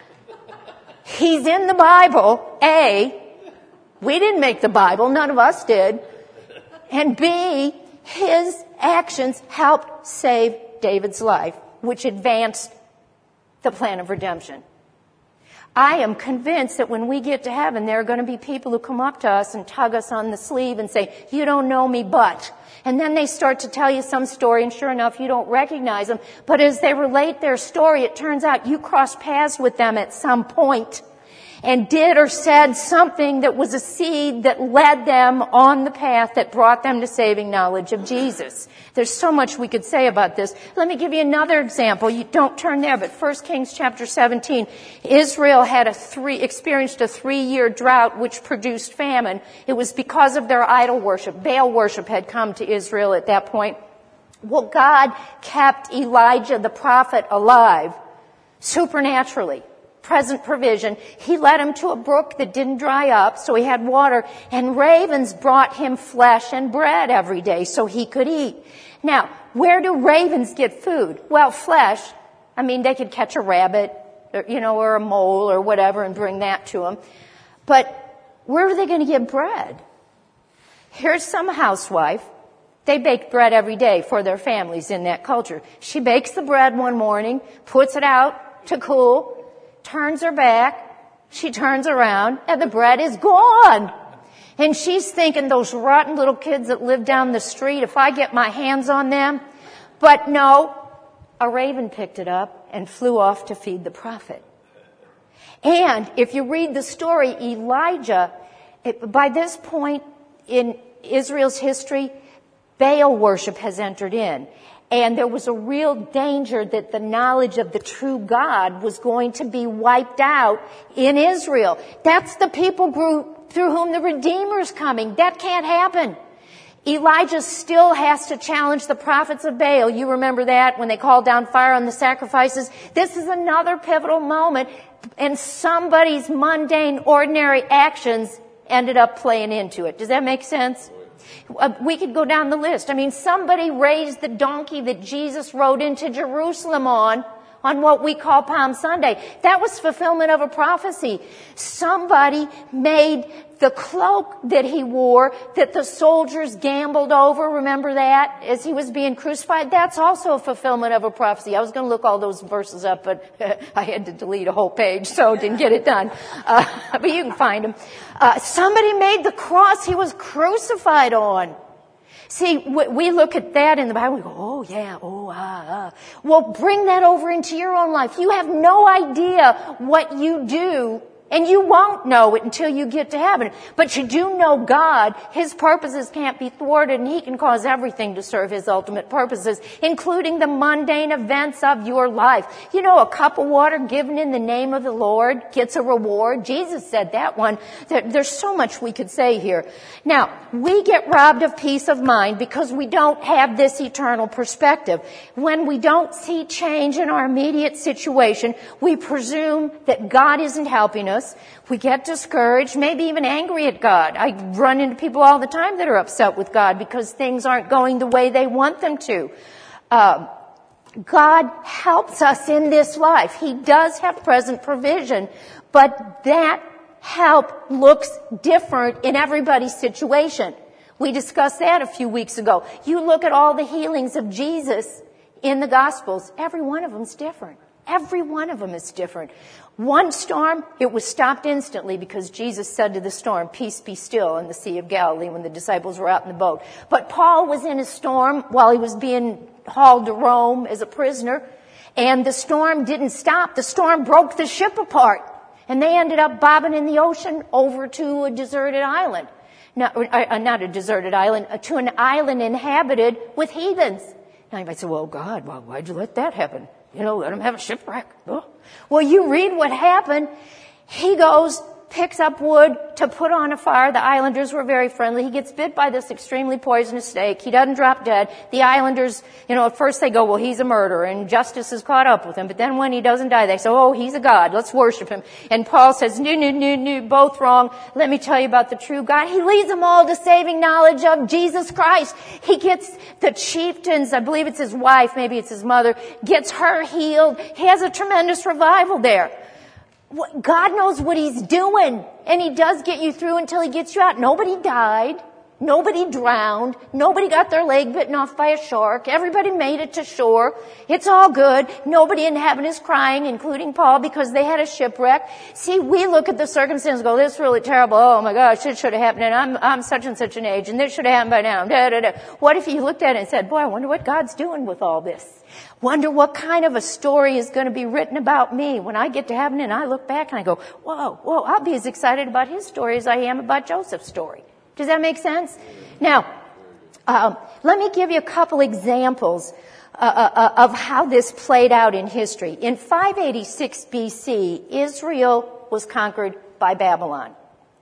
Speaker 1: He's in the Bible, A. We didn't make the Bible. None of us did. And B, his actions helped save David's life, which advanced the plan of redemption. I am convinced that when we get to heaven, there are going to be people who come up to us and tug us on the sleeve and say, you don't know me, but. And then they start to tell you some story, and sure enough, you don't recognize them. But as they relate their story, it turns out you crossed paths with them at some point and did or said something that was a seed that led them on the path that brought them to saving knowledge of Jesus. There's so much we could say about this. Let me give you another example. You don't turn there, but First Kings chapter seventeen. Israel had a three, experienced a three-year drought which produced famine. It was because of their idol worship. Baal worship had come to Israel at that point. Well, God kept Elijah the prophet alive supernaturally. Present provision. He led him to a brook that didn't dry up, so he had water, and ravens brought him flesh and bread every day so he could eat. Now, where do ravens get food? Well, flesh. I mean, they could catch a rabbit, or, you know, or a mole or whatever and bring that to him. But where are they going to get bread? Here's some housewife. They bake bread every day for their families in that culture. She bakes the bread one morning, puts it out to cool, turns her back, she turns around, and the bread is gone. And she's thinking, those rotten little kids that live down the street, if I get my hands on them. But no, a raven picked it up and flew off to feed the prophet. And if you read the story, Elijah, it, by this point in Israel's history, Baal worship has entered in. And there was a real danger that the knowledge of the true God was going to be wiped out in Israel. That's the people group through whom the Redeemer is coming. That can't happen. Elijah still has to challenge the prophets of Baal. You remember that when they called down fire on the sacrifices? This is another pivotal moment, and somebody's mundane, ordinary actions ended up playing into it. Does that make sense? Uh, we could go down the list. I mean, somebody raised the donkey that Jesus rode into Jerusalem on, on what we call Palm Sunday. That was fulfillment of a prophecy. Somebody made the cloak that he wore, that the soldiers gambled over, remember that, as he was being crucified? That's also a fulfillment of a prophecy. I was going to look all those verses up, but uh, I had to delete a whole page, so didn't get it done. Uh, but you can find them. Uh, somebody made the cross he was crucified on. See, we look at that in the Bible, we go, oh yeah, oh ah, ah. Well, bring that over into your own life. You have no idea what you do, and you won't know it until you get to heaven. But you do know God. His purposes can't be thwarted, and He can cause everything to serve His ultimate purposes, including the mundane events of your life. You know, a cup of water given in the name of the Lord gets a reward. Jesus said that one. There's so much we could say here. Now, we get robbed of peace of mind because we don't have this eternal perspective. When we don't see change in our immediate situation, we presume that God isn't helping us. We get discouraged, maybe even angry at God. I run into people all the time that are upset with God because things aren't going the way they want them to. uh, God helps us in this life. He does have present provision, but that help looks different in everybody's situation. We discussed that a few weeks ago. You look at all the healings of Jesus in the Gospels, every one of them's different. Every one of them is different. One storm, it was stopped instantly because Jesus said to the storm, "Peace, be still," in the Sea of Galilee when the disciples were out in the boat. But Paul was in a storm while he was being hauled to Rome as a prisoner, and the storm didn't stop. The storm broke the ship apart, and they ended up bobbing in the ocean over to a deserted island. Not, uh, not a deserted island, uh, to an island inhabited with heathens. Now you might say, "Well, God, well, why'd you let that happen? You know, let them have a shipwreck." Oh. Well, you read what happened. He goes, picks up wood to put on a fire. The islanders were very friendly. He gets bit by this extremely poisonous snake. He doesn't drop dead. The islanders, you know, at first they go, "Well, he's a murderer," and justice has caught up with him. But then when he doesn't die, they say, "Oh, he's a god. Let's worship him." And Paul says, "No, no, no, no, both wrong. Let me tell you about the true God." He leads them all to saving knowledge of Jesus Christ. He gets the chieftains, I believe it's his wife, maybe it's his mother, gets her healed. He has a tremendous revival there. God knows what he's doing, and he does get you through until he gets you out. Nobody died. Nobody drowned. Nobody got their leg bitten off by a shark. Everybody made it to shore. It's all good. Nobody in heaven is crying, including Paul, because they had a shipwreck. See, we look at the circumstances and go, "This is really terrible. Oh my gosh, it should have happened, and I'm, I'm such and such an age, and this should have happened by now." Da, da, da. What if you looked at it and said, "Boy, I wonder what God's doing with all this. Wonder what kind of a story is going to be written about me when I get to heaven and I look back and I go, whoa, whoa, I'll be as excited about his story as I am about Joseph's story." Does that make sense? Now, um, let me give you a couple examples uh, uh, of how this played out in history. In five eighty-six B C, Israel was conquered by Babylon.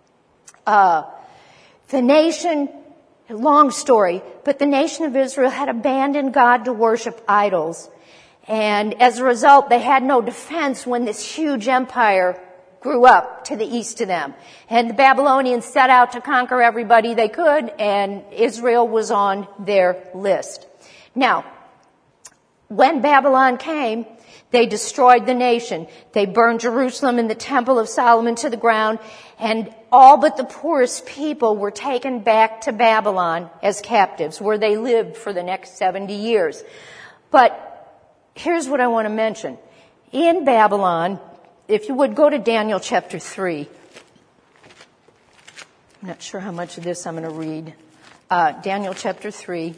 Speaker 1: Uh, the nation... Long story, but the nation of Israel had abandoned God to worship idols. And as a result, they had no defense when this huge empire grew up to the east of them. And the Babylonians set out to conquer everybody they could, and Israel was on their list. Now, when Babylon came, they destroyed the nation. They burned Jerusalem and the Temple of Solomon to the ground, and all but the poorest people were taken back to Babylon as captives, where they lived for the next seventy years. But here's what I want to mention. In Babylon, if you would go to Daniel chapter three. I'm not sure how much of this I'm going to read. Uh, Daniel chapter three.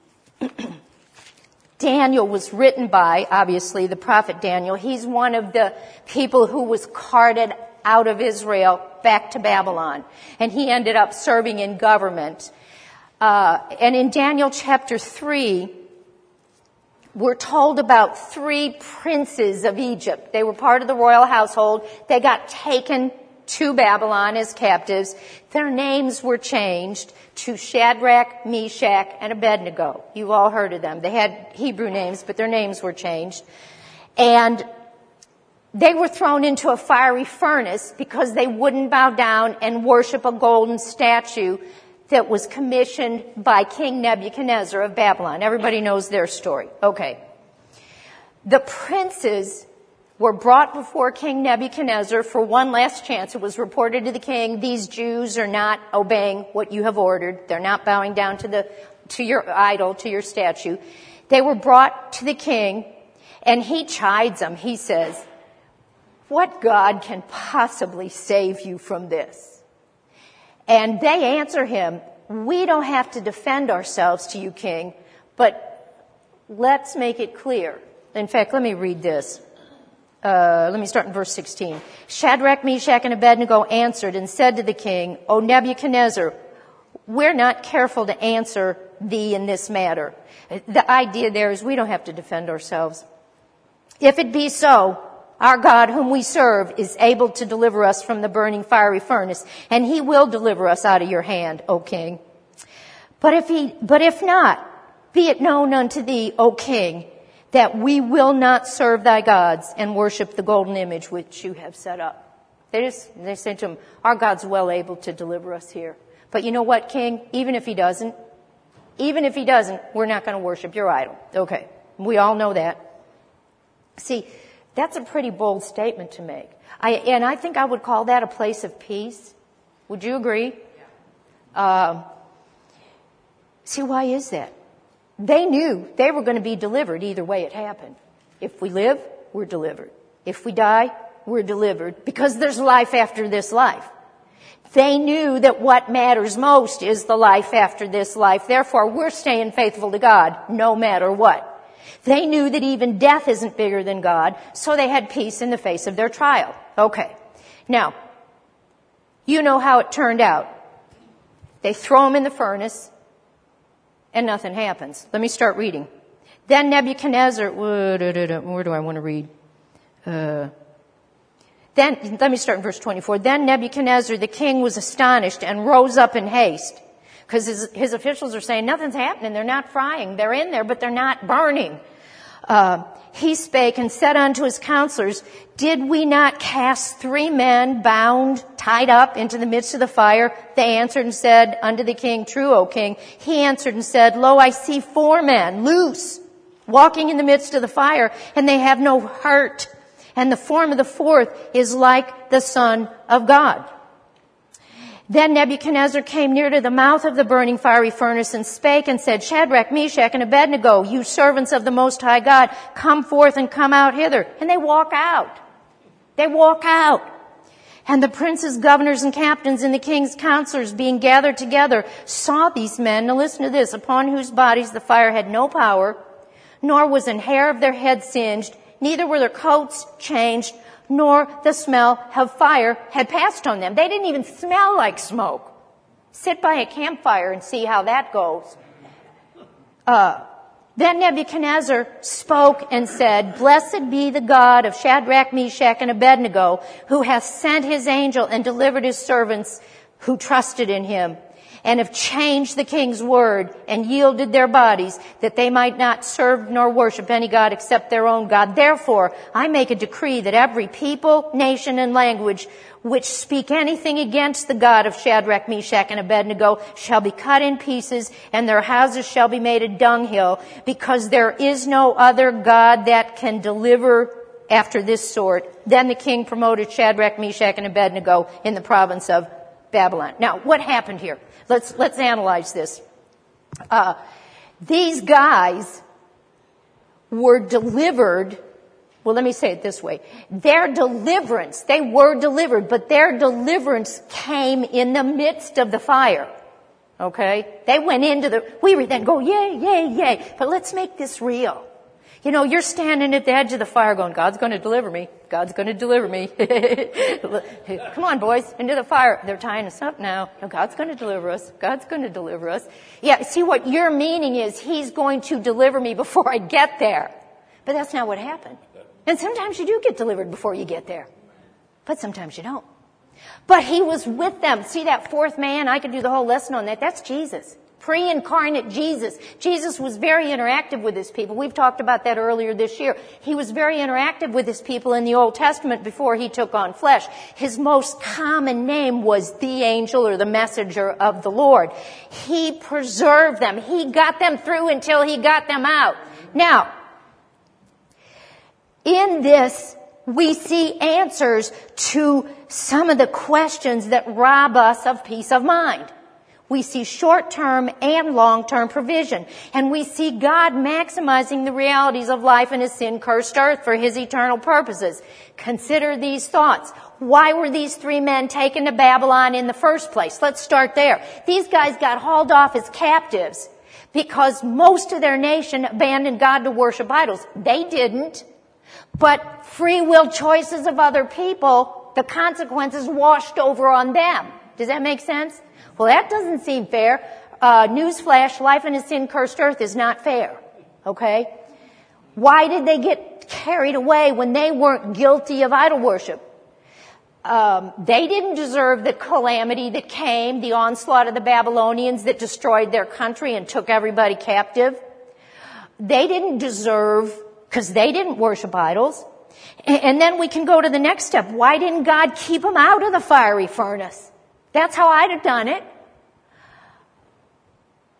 Speaker 1: Daniel was written by, obviously, the prophet Daniel. He's one of the people who was carted out of Israel back to Babylon. And he ended up serving in government. Uh, and in Daniel chapter three, we're told about three princes of Egypt. They were part of the royal household. They got taken to Babylon as captives. Their names were changed to Shadrach, Meshach, and Abednego. You've all heard of them. They had Hebrew names, but their names were changed. And they were thrown into a fiery furnace because they wouldn't bow down and worship a golden statue that was commissioned by King Nebuchadnezzar of Babylon. Everybody knows their story. Okay. The princes were brought before King Nebuchadnezzar for one last chance. It was reported to the king, "These Jews are not obeying what you have ordered. They're not bowing down to the, to your idol, to your statue." They were brought to the king, and he chides them. He says, "What God can possibly save you from this?" And they answer him, "We don't have to defend ourselves to you, king, but let's make it clear." In fact, let me read this. Uh, let me start in verse sixteen. Shadrach, Meshach, and Abednego answered and said to the king, "O Nebuchadnezzar, we're not careful to answer thee in this matter." The idea there is we don't have to defend ourselves. "If it be so, our God whom we serve is able to deliver us from the burning fiery furnace, and he will deliver us out of your hand, O king. But if he, but if not, be it known unto thee, O king, that we will not serve thy gods and worship the golden image which you have set up." They just, they say to him, "Our God's well able to deliver us here. But you know what, king? Even if he doesn't, even if he doesn't, we're not going to worship your idol." Okay. We all know that. See, that's a pretty bold statement to make. I, and I think I would call that a place of peace. Would you agree? Yeah. Uh, see, why is that? They knew they were going to be delivered either way it happened. If we live, we're delivered. If we die, we're delivered, because there's life after this life. They knew that what matters most is the life after this life. Therefore, we're staying faithful to God no matter what. They knew that even death isn't bigger than God, so they had peace in the face of their trial. Okay. Now, you know how it turned out. They throw him in the furnace, and nothing happens. Let me start reading. Then Nebuchadnezzar, where do I want to read? Uh, then, let me start in verse twenty-four. Then Nebuchadnezzar, the king, was astonished and rose up in haste. Because his, his officials are saying, nothing's happening. They're not frying. They're in there, but they're not burning. Uh, he spake and said unto his counselors, did we not cast three men bound, tied up into the midst of the fire? They answered and said unto the king, true, O king. He answered and said, lo, I see four men loose, walking in the midst of the fire, and they have no hurt. And the form of the fourth is like the Son of God. Then Nebuchadnezzar came near to the mouth of the burning fiery furnace and spake and said, Shadrach, Meshach, and Abednego, you servants of the Most High God, come forth and come out hither. And they walk out. They walk out. And the princes, governors, and captains, and the king's counselors, being gathered together, saw these men, now listen to this, upon whose bodies the fire had no power, nor was an hair of their head singed, neither were their coats changed, nor the smell of fire had passed on them. They didn't even smell like smoke. Sit by a campfire and see how that goes. Uh, then Nebuchadnezzar spoke and said, blessed be the God of Shadrach, Meshach, and Abednego, who hath sent his angel and delivered his servants who trusted in him, and have changed the king's word and yielded their bodies, that they might not serve nor worship any god except their own God. Therefore, I make a decree that every people, nation, and language which speak anything against the God of Shadrach, Meshach, and Abednego shall be cut in pieces, and their houses shall be made a dunghill, because there is no other God that can deliver after this sort. Then the king promoted Shadrach, Meshach, and Abednego in the province of Babylon. Now, what happened here? Let's, let's analyze this. Uh, these guys were delivered, well, let me say it this way. Their deliverance, they were delivered, but their deliverance came in the midst of the fire. Okay? They went into the, we would then go, yay, yay, yay. But let's make this real. You know, you're standing at the edge of the fire going, God's going to deliver me. God's going to deliver me. Come on, boys, into the fire. They're tying us up now. No, God's going to deliver us. God's going to deliver us. Yeah, see, what your meaning is, he's going to deliver me before I get there. But that's not what happened. And sometimes you do get delivered before you get there. But sometimes you don't. But he was with them. See that fourth man? I could do the whole lesson on that. That's Jesus. Pre-incarnate Jesus. Jesus was very interactive with his people. We've talked about that earlier this year. He was very interactive with his people in the Old Testament before he took on flesh. His most common name was the angel or the messenger of the Lord. He preserved them. He got them through until he got them out. Now, in this, we see answers to some of the questions that rob us of peace of mind. We see short-term and long-term provision. And we see God maximizing the realities of life in a sin-cursed earth for his eternal purposes. Consider these thoughts. Why were these three men taken to Babylon in the first place? Let's start there. These guys got hauled off as captives because most of their nation abandoned God to worship idols. They didn't. But free will choices of other people, the consequences washed over on them. Does that make sense? Well, that doesn't seem fair. Uh, newsflash, life in a sin-cursed earth is not fair. Okay? Why did they get carried away when they weren't guilty of idol worship? Um, they didn't deserve the calamity that came, the onslaught of the Babylonians that destroyed their country and took everybody captive. They didn't deserve, because they didn't worship idols. And, and then we can go to the next step. Why didn't God keep them out of the fiery furnace? That's how I'd have done it.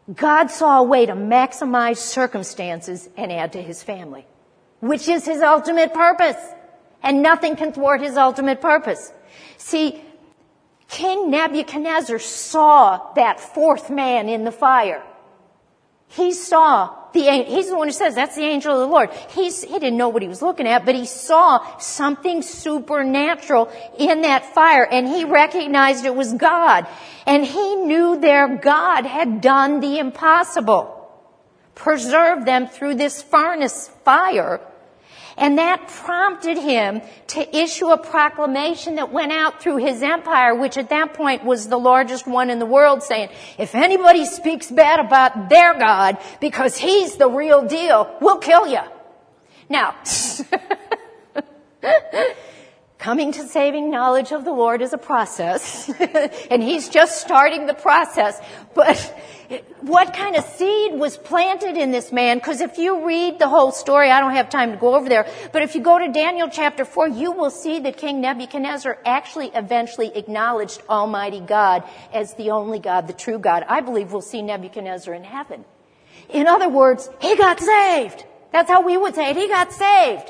Speaker 1: God saw a way to maximize circumstances and add to his family, which is his ultimate purpose. And nothing can thwart his ultimate purpose. See, King Nebuchadnezzar saw that fourth man in the fire. He saw the, he's the one who says that's the angel of the Lord. He's, he didn't know what he was looking at, but he saw something supernatural in that fire, and he recognized it was God. And he knew their God had done the impossible, preserved them through this furnace fire. And that prompted him to issue a proclamation that went out through his empire, which at that point was the largest one in the world, saying, if anybody speaks bad about their God because he's the real deal, we'll kill you. Now, coming to saving knowledge of the Lord is a process, and he's just starting the process. But what kind of seed was planted in this man? Because if you read the whole story, I don't have time to go over there, but if you go to Daniel chapter four, you will see that King Nebuchadnezzar actually eventually acknowledged Almighty God as the only God, the true God. I believe we'll see Nebuchadnezzar in heaven. In other words, he got saved. That's how we would say it. He got saved.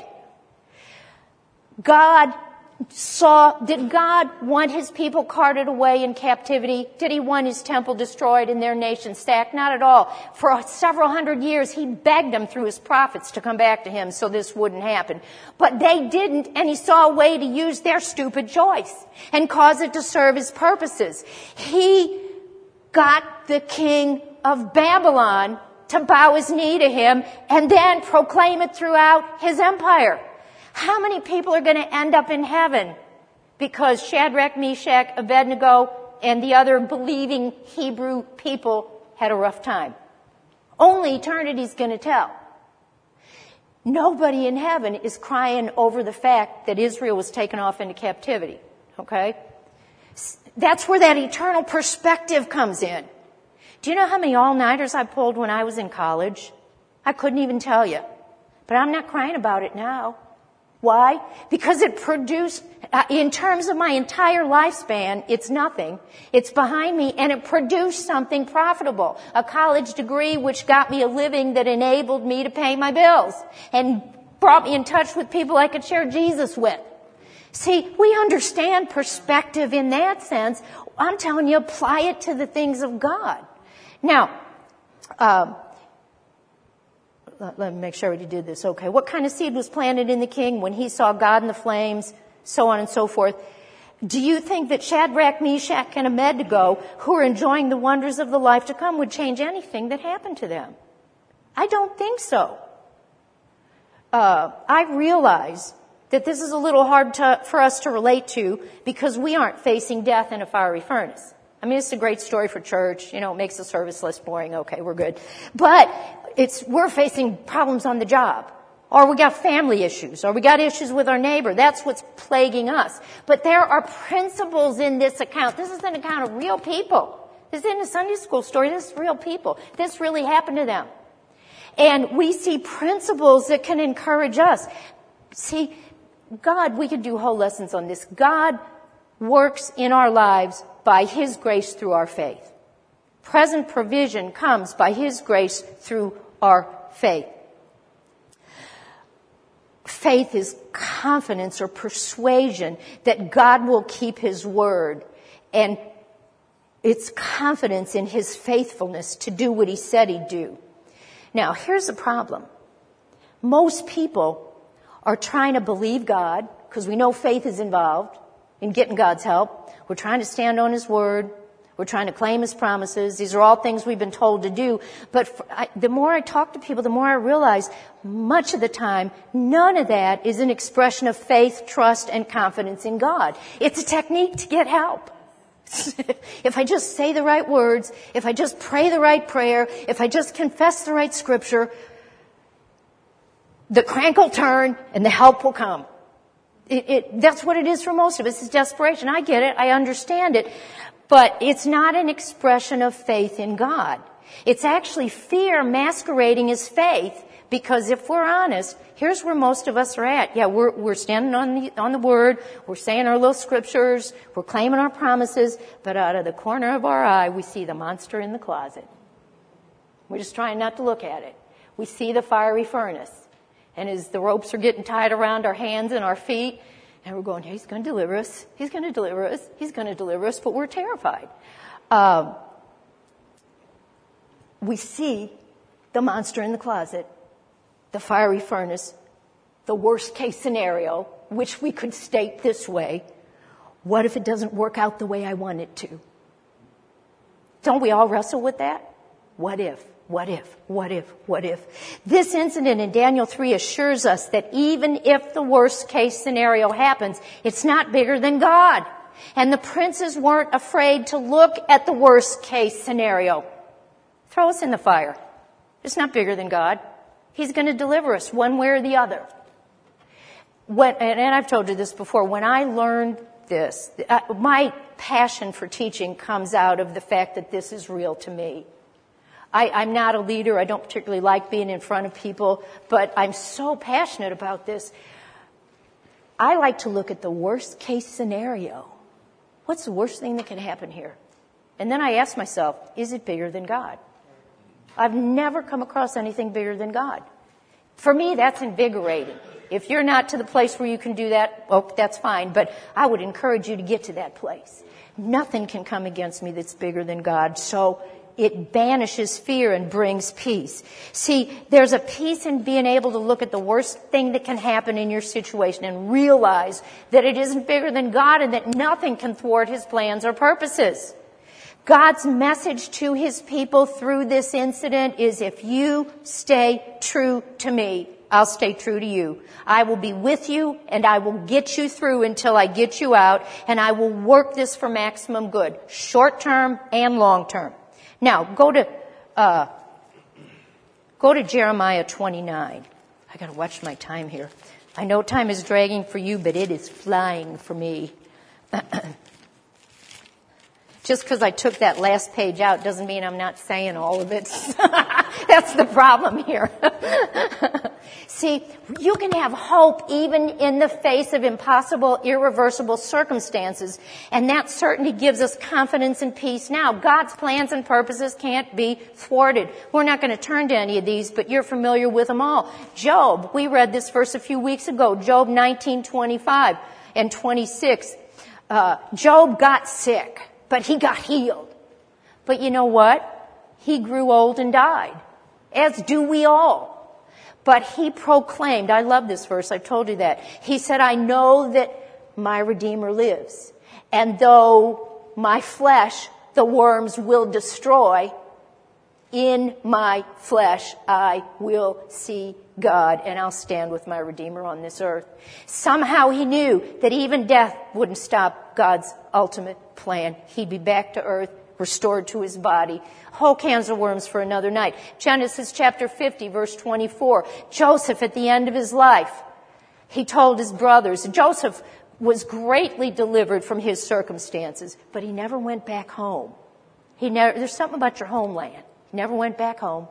Speaker 1: God saw, did God want his people carted away in captivity? Did he want his temple destroyed and their nation sacked? Not at all. For several hundred years, he begged them through his prophets to come back to him so this wouldn't happen. But they didn't, and he saw a way to use their stupid choice and cause it to serve his purposes. He got the king of Babylon to bow his knee to him and then proclaim it throughout his empire. How many people are going to end up in heaven because Shadrach, Meshach, Abednego, and the other believing Hebrew people had a rough time? Only eternity's going to tell. Nobody in heaven is crying over the fact that Israel was taken off into captivity. Okay? That's where that eternal perspective comes in. Do you know how many all-nighters I pulled when I was in college? I couldn't even tell you. But I'm not crying about it now. Why? Because it produced, uh, in terms of my entire lifespan, it's nothing. It's behind me, and it produced something profitable. A college degree which got me a living that enabled me to pay my bills and brought me in touch with people I could share Jesus with. See, we understand perspective in that sense. I'm telling you, apply it to the things of God. Now, um, let me make sure we did this. Okay. What kind of seed was planted in the king when he saw God in the flames, so on and so forth? Do you think that Shadrach, Meshach, and Abednego, who are enjoying the wonders of the life to come, would change anything that happened to them? I don't think so. Uh, I realize that this is a little hard to, for us to relate to because we aren't facing death in a fiery furnace. I mean, it's a great story for church. You know, it makes the service less boring. Okay, we're good. But it's, we're facing problems on the job. Or we got family issues. Or we got issues with our neighbor. That's what's plaguing us. But there are principles in this account. This is an account of real people. This isn't a Sunday school story. This is real people. This really happened to them. And we see principles that can encourage us. See, God, we could do whole lessons on this. God works in our lives by His grace through our faith. Present provision comes by His grace through our faith. Faith is confidence or persuasion that God will keep His word, and it's confidence in His faithfulness to do what He said He'd do. Now, here's the problem. Most people are trying to believe God, because we know faith is involved in getting God's help. We're trying to stand on His word. We're trying to claim His promises. These are all things we've been told to do. But for, I, the more I talk to people, the more I realize much of the time, none of that is an expression of faith, trust, and confidence in God. It's a technique to get help. If I just say the right words, if I just pray the right prayer, if I just confess the right scripture, the crank will turn and the help will come. It, it, that's what it is for most of us, is desperation. I get it. I understand it. But it's not an expression of faith in God. It's actually fear masquerading as faith, because if we're honest, here's where most of us are at. Yeah, we're, we're standing on the, on the word, we're saying our little scriptures, we're claiming our promises, but out of the corner of our eye, we see the monster in the closet. We're just trying not to look at it. We see the fiery furnace. And as the ropes are getting tied around our hands and our feet, and we're going, hey, he's going to deliver us. He's going to deliver us. He's going to deliver us. But we're terrified. Um, we see the monster in the closet, the fiery furnace, the worst case scenario, which we could state this way. What if it doesn't work out the way I want it to? Don't we all wrestle with that? What if? What if? What if? What if? This incident in Daniel three assures us that even if the worst case scenario happens, it's not bigger than God. And the princes weren't afraid to look at the worst case scenario. Throw us in the fire. It's not bigger than God. He's going to deliver us one way or the other. When, and I've told you this before, when I learned this, uh, my passion for teaching comes out of the fact that this is real to me. I, I'm not a leader. I don't particularly like being in front of people, but I'm so passionate about this. I like to look at the worst case scenario. What's the worst thing that can happen here? And then I ask myself, is it bigger than God? I've never come across anything bigger than God. For me, that's invigorating. If you're not to the place where you can do that, oh, that's fine. But I would encourage you to get to that place. Nothing can come against me that's bigger than God. So it banishes fear and brings peace. See, there's a peace in being able to look at the worst thing that can happen in your situation and realize that it isn't bigger than God and that nothing can thwart His plans or purposes. God's message to His people through this incident is, if you stay true to me, I'll stay true to you. I will be with you and I will get you through until I get you out, and I will work this for maximum good, short term and long term. Now, go to, uh, go to Jeremiah twenty-nine. I gotta watch my time here. I know time is dragging for you, but it is flying for me. Just because I took that last page out doesn't mean I'm not saying all of it. That's the problem here. See, you can have hope even in the face of impossible, irreversible circumstances. And that certainty gives us confidence and peace now. God's plans and purposes can't be thwarted. We're not going to turn to any of these, but you're familiar with them all. Job, we read this verse a few weeks ago, Job nineteen twenty-five and twenty-six. Uh, Job got sick, but he got healed. But you know what? He grew old and died, as do we all. But he proclaimed, I love this verse, I've told you that. He said, I know that my Redeemer lives. And though my flesh the worms will destroy, in my flesh I will see God, and I'll stand with my Redeemer on this earth. Somehow he knew that even death wouldn't stop God's ultimate plan. He'd be back to earth, restored to his body. Whole cans of worms for another night. Genesis chapter fifty, verse twenty-four. Joseph, at the end of his life, he told his brothers, Joseph was greatly delivered from his circumstances, but he never went back home. He never, there's something about your homeland. He never went back home.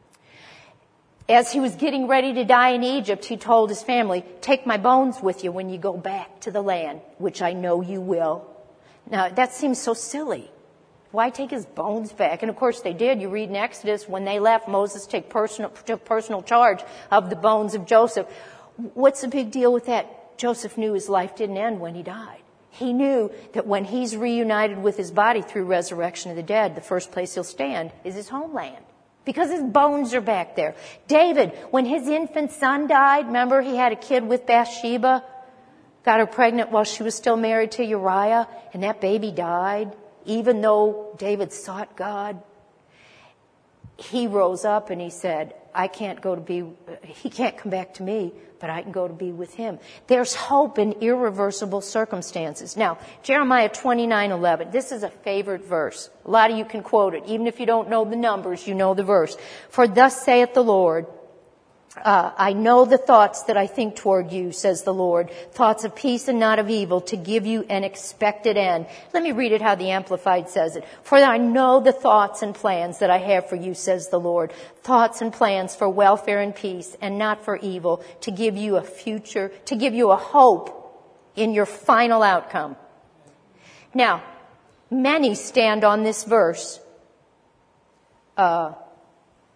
Speaker 1: As he was getting ready to die in Egypt, he told his family, take my bones with you when you go back to the land, which I know you will. Now, that seems so silly. Why take his bones back? And of course they did. You read in Exodus, when they left, Moses took personal, took personal charge of the bones of Joseph. What's the big deal with that? Joseph knew his life didn't end when he died. He knew that when he's reunited with his body through resurrection of the dead, the first place he'll stand is his homeland, because his bones are back there. David, when his infant son died, remember he had a kid with Bathsheba, got her pregnant while she was still married to Uriah, and that baby died. Even though David sought God, he rose up and he said, I can't go to be, he can't come back to me, but I can go to be with him. There's hope in irreversible circumstances. Now, Jeremiah twenty-nine eleven. This is a favorite verse. A lot of you can quote it. Even if you don't know the numbers, you know the verse. For thus saith the Lord, Uh, I know the thoughts that I think toward you, says the Lord, thoughts of peace and not of evil, to give you an expected end. Let me read it how the Amplified says it. For I know the thoughts and plans that I have for you, says the Lord, thoughts and plans for welfare and peace, and not for evil, to give you a future, to give you a hope in your final outcome. Now, many stand on this verse, uh,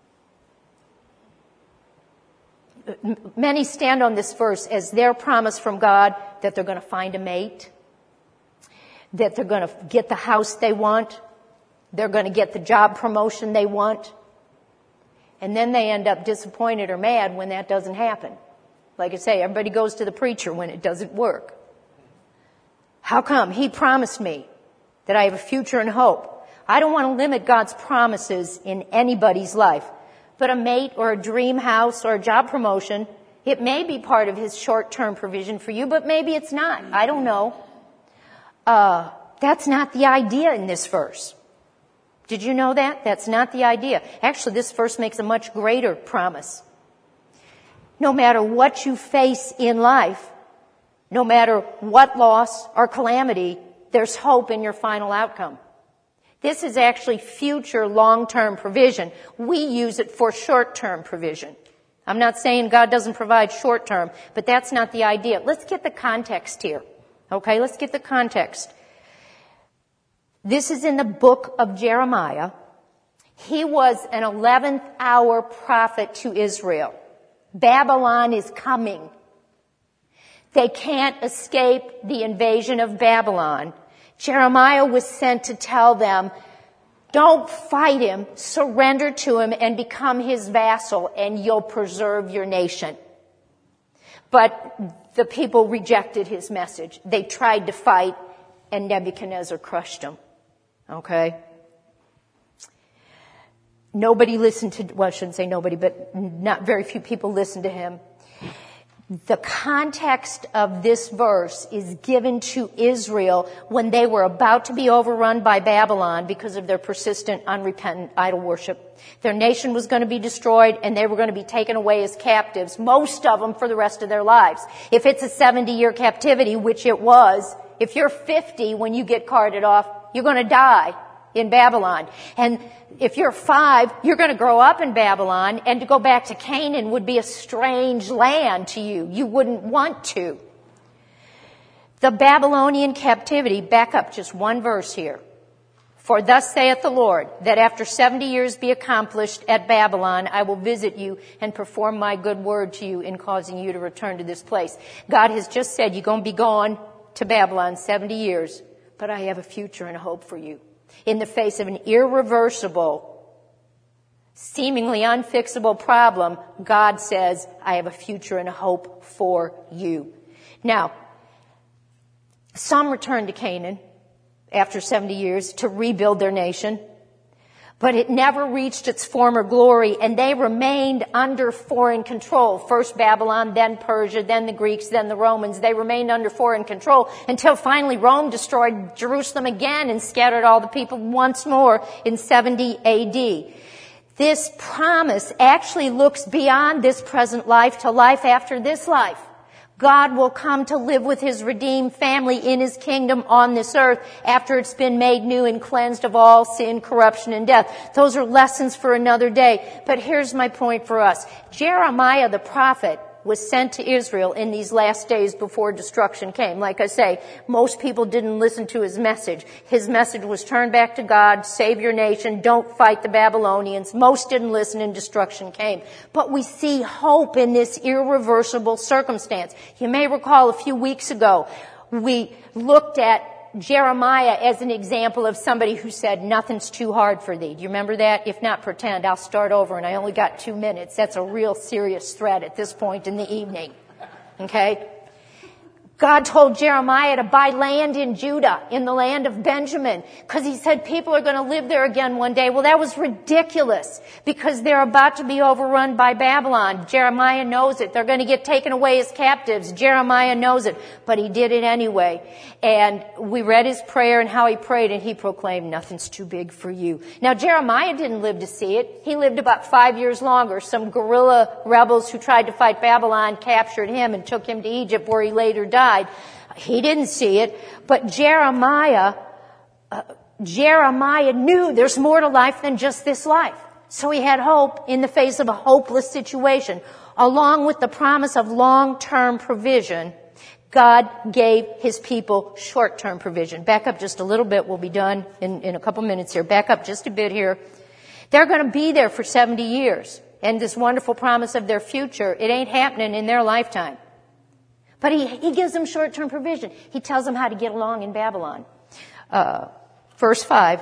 Speaker 1: many stand on this verse as their promise from God that they're going to find a mate, that they're going to get the house they want, they're going to get the job promotion they want, and then they end up disappointed or mad when that doesn't happen. Like I say, everybody goes to the preacher when it doesn't work. How come? He promised me that I have a future and hope. I don't want to limit God's promises in anybody's life. But a mate or a dream house or a job promotion, it may be part of his short-term provision for you, but maybe it's not. I don't know. Uh, that's not the idea in this verse. Did you know that? That's not the idea. Actually, this verse makes a much greater promise. No matter what you face in life, no matter what loss or calamity, there's hope in your final outcome. This is actually future long-term provision. We use it for short-term provision. I'm not saying God doesn't provide short-term, but that's not the idea. Let's get the context here. Okay, let's get the context. This is in the book of Jeremiah. He was an eleventh hour prophet to Israel. Babylon is coming. They can't escape the invasion of Babylon. Jeremiah was sent to tell them, don't fight him, surrender to him and become his vassal and you'll preserve your nation. But the people rejected his message. They tried to fight and Nebuchadnezzar crushed them. Okay? Nobody listened to, well, I shouldn't say nobody, but not very few people listened to him. The context of this verse is given to Israel when they were about to be overrun by Babylon because of their persistent, unrepentant idol worship. Their nation was going to be destroyed and they were going to be taken away as captives, most of them for the rest of their lives. If it's a seventy-year captivity, which it was, if you're fifty when you get carted off, you're going to die in Babylon. And if you're five, you're going to grow up in Babylon, and to go back to Canaan would be a strange land to you. You wouldn't want to. The Babylonian captivity, back up just one verse here. For thus saith the Lord, that after seventy years be accomplished at Babylon, I will visit you and perform my good word to you in causing you to return to this place. God has just said you're going to be gone to Babylon seventy years, but I have a future and a hope for you. In the face of an irreversible, seemingly unfixable problem, God says, I have a future and a hope for you. Now, some returned to Canaan after seventy years to rebuild their nation, but it never reached its former glory, and they remained under foreign control. First Babylon, then Persia, then the Greeks, then the Romans. They remained under foreign control until finally Rome destroyed Jerusalem again and scattered all the people once more in seventy A D. This promise actually looks beyond this present life to life after this life. God will come to live with his redeemed family in his kingdom on this earth after it's been made new and cleansed of all sin, corruption, and death. Those are lessons for another day. But here's my point for us. Jeremiah the prophet was sent to Israel in these last days before destruction came. Like I say, most people didn't listen to his message. His message was turn back to God, save your nation, don't fight the Babylonians. Most didn't listen and destruction came. But we see hope in this irreversible circumstance. You may recall a few weeks ago, we looked at Jeremiah as an example of somebody who said, nothing's too hard for thee. Do you remember that? If not, pretend. I'll start over, and I only got two minutes. That's a real serious threat at this point in the evening. Okay? God told Jeremiah to buy land in Judah, in the land of Benjamin, because he said people are going to live there again one day. Well, that was ridiculous, because they're about to be overrun by Babylon. Jeremiah knows it. They're going to get taken away as captives. Jeremiah knows it, but he did it anyway. And we read his prayer and how he prayed, and he proclaimed, nothing's too big for you. Now, Jeremiah didn't live to see it. He lived about five years longer. Some guerrilla rebels who tried to fight Babylon captured him and took him to Egypt, where he later died. He didn't see it, but Jeremiah, uh, Jeremiah knew there's more to life than just this life. So he had hope in the face of a hopeless situation. Along with the promise of long-term provision, God gave his people short-term provision. Back up just a little bit. We'll be done in, in a couple minutes here. Back up just a bit here. They're going to be there for seventy years. and this wonderful promise of their future, it ain't happening in their lifetime. But he, he gives them short-term provision. He tells them how to get along in Babylon. Uh, verse five,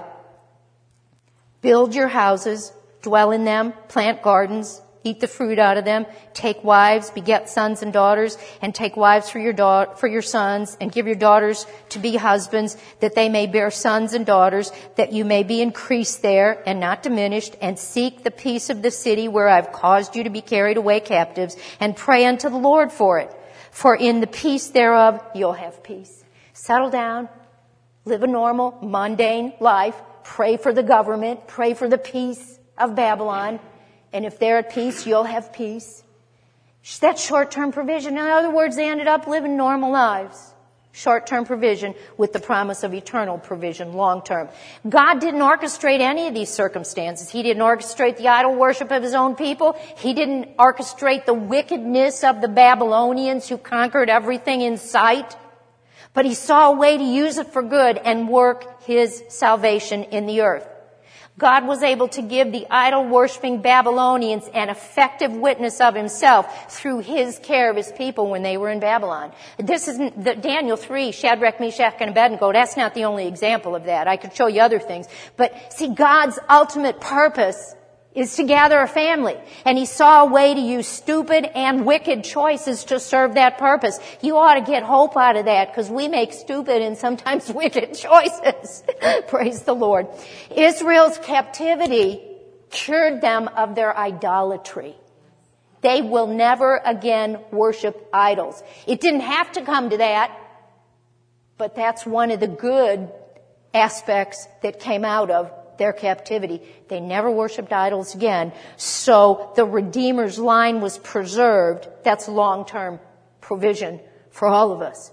Speaker 1: build your houses, dwell in them, plant gardens, eat the fruit out of them, take wives, beget sons and daughters, and take wives for your da- for your sons, and give your daughters to be husbands, that they may bear sons and daughters, that you may be increased there and not diminished, and seek the peace of the city where I've caused you to be carried away captives, and pray unto the Lord for it. For in the peace thereof you'll have peace. Settle down, live a normal, mundane life, pray for the government, pray for the peace of Babylon, and if they're at peace, you'll have peace. That's short-term provision. In other words, they ended up living normal lives. Short-term provision with the promise of eternal provision, long-term. God didn't orchestrate any of these circumstances. He didn't orchestrate the idol worship of his own people. He didn't orchestrate the wickedness of the Babylonians who conquered everything in sight. But he saw a way to use it for good and work his salvation in the earth. God was able to give the idol-worshiping Babylonians an effective witness of himself through his care of his people when they were in Babylon. This isn't the, Daniel three, Shadrach, Meshach, and Abednego. That's not the only example of that. I could show you other things. But see, God's ultimate purpose is to gather a family. And he saw a way to use stupid and wicked choices to serve that purpose. You ought to get hope out of that, because we make stupid and sometimes wicked choices. Praise the Lord. Israel's captivity cured them of their idolatry. They will never again worship idols. It didn't have to come to that, but that's one of the good aspects that came out of their captivity. They never worshiped idols again. So the Redeemer's line was preserved. That's long-term provision for all of us.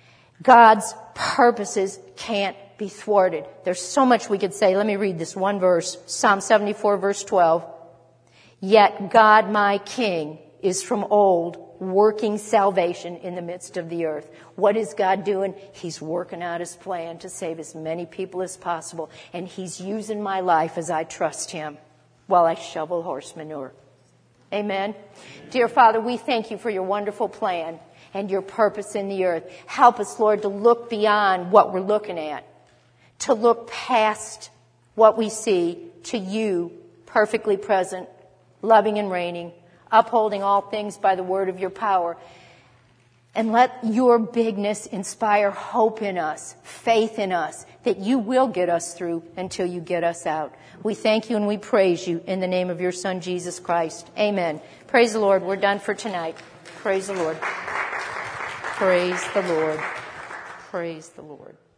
Speaker 1: God's purposes can't be thwarted. There's so much we could say. Let me read this one verse. Psalm seventy-four, verse twelve. Yet God, my King, is from old working salvation in the midst of the earth. What is God doing? He's working out his plan to save as many people as possible. And he's using my life as I trust him while I shovel horse manure. Amen. Dear Father, we thank you for your wonderful plan and your purpose in the earth. Help us, Lord, to look beyond what we're looking at, to look past what we see to you, perfectly present, loving and reigning, upholding all things by the word of your power. And let your bigness inspire hope in us, faith in us, that you will get us through until you get us out. We thank you and we praise you in the name of your Son, Jesus Christ. Amen. Praise the Lord. We're done for tonight. Praise the Lord. Praise the Lord. Praise the Lord.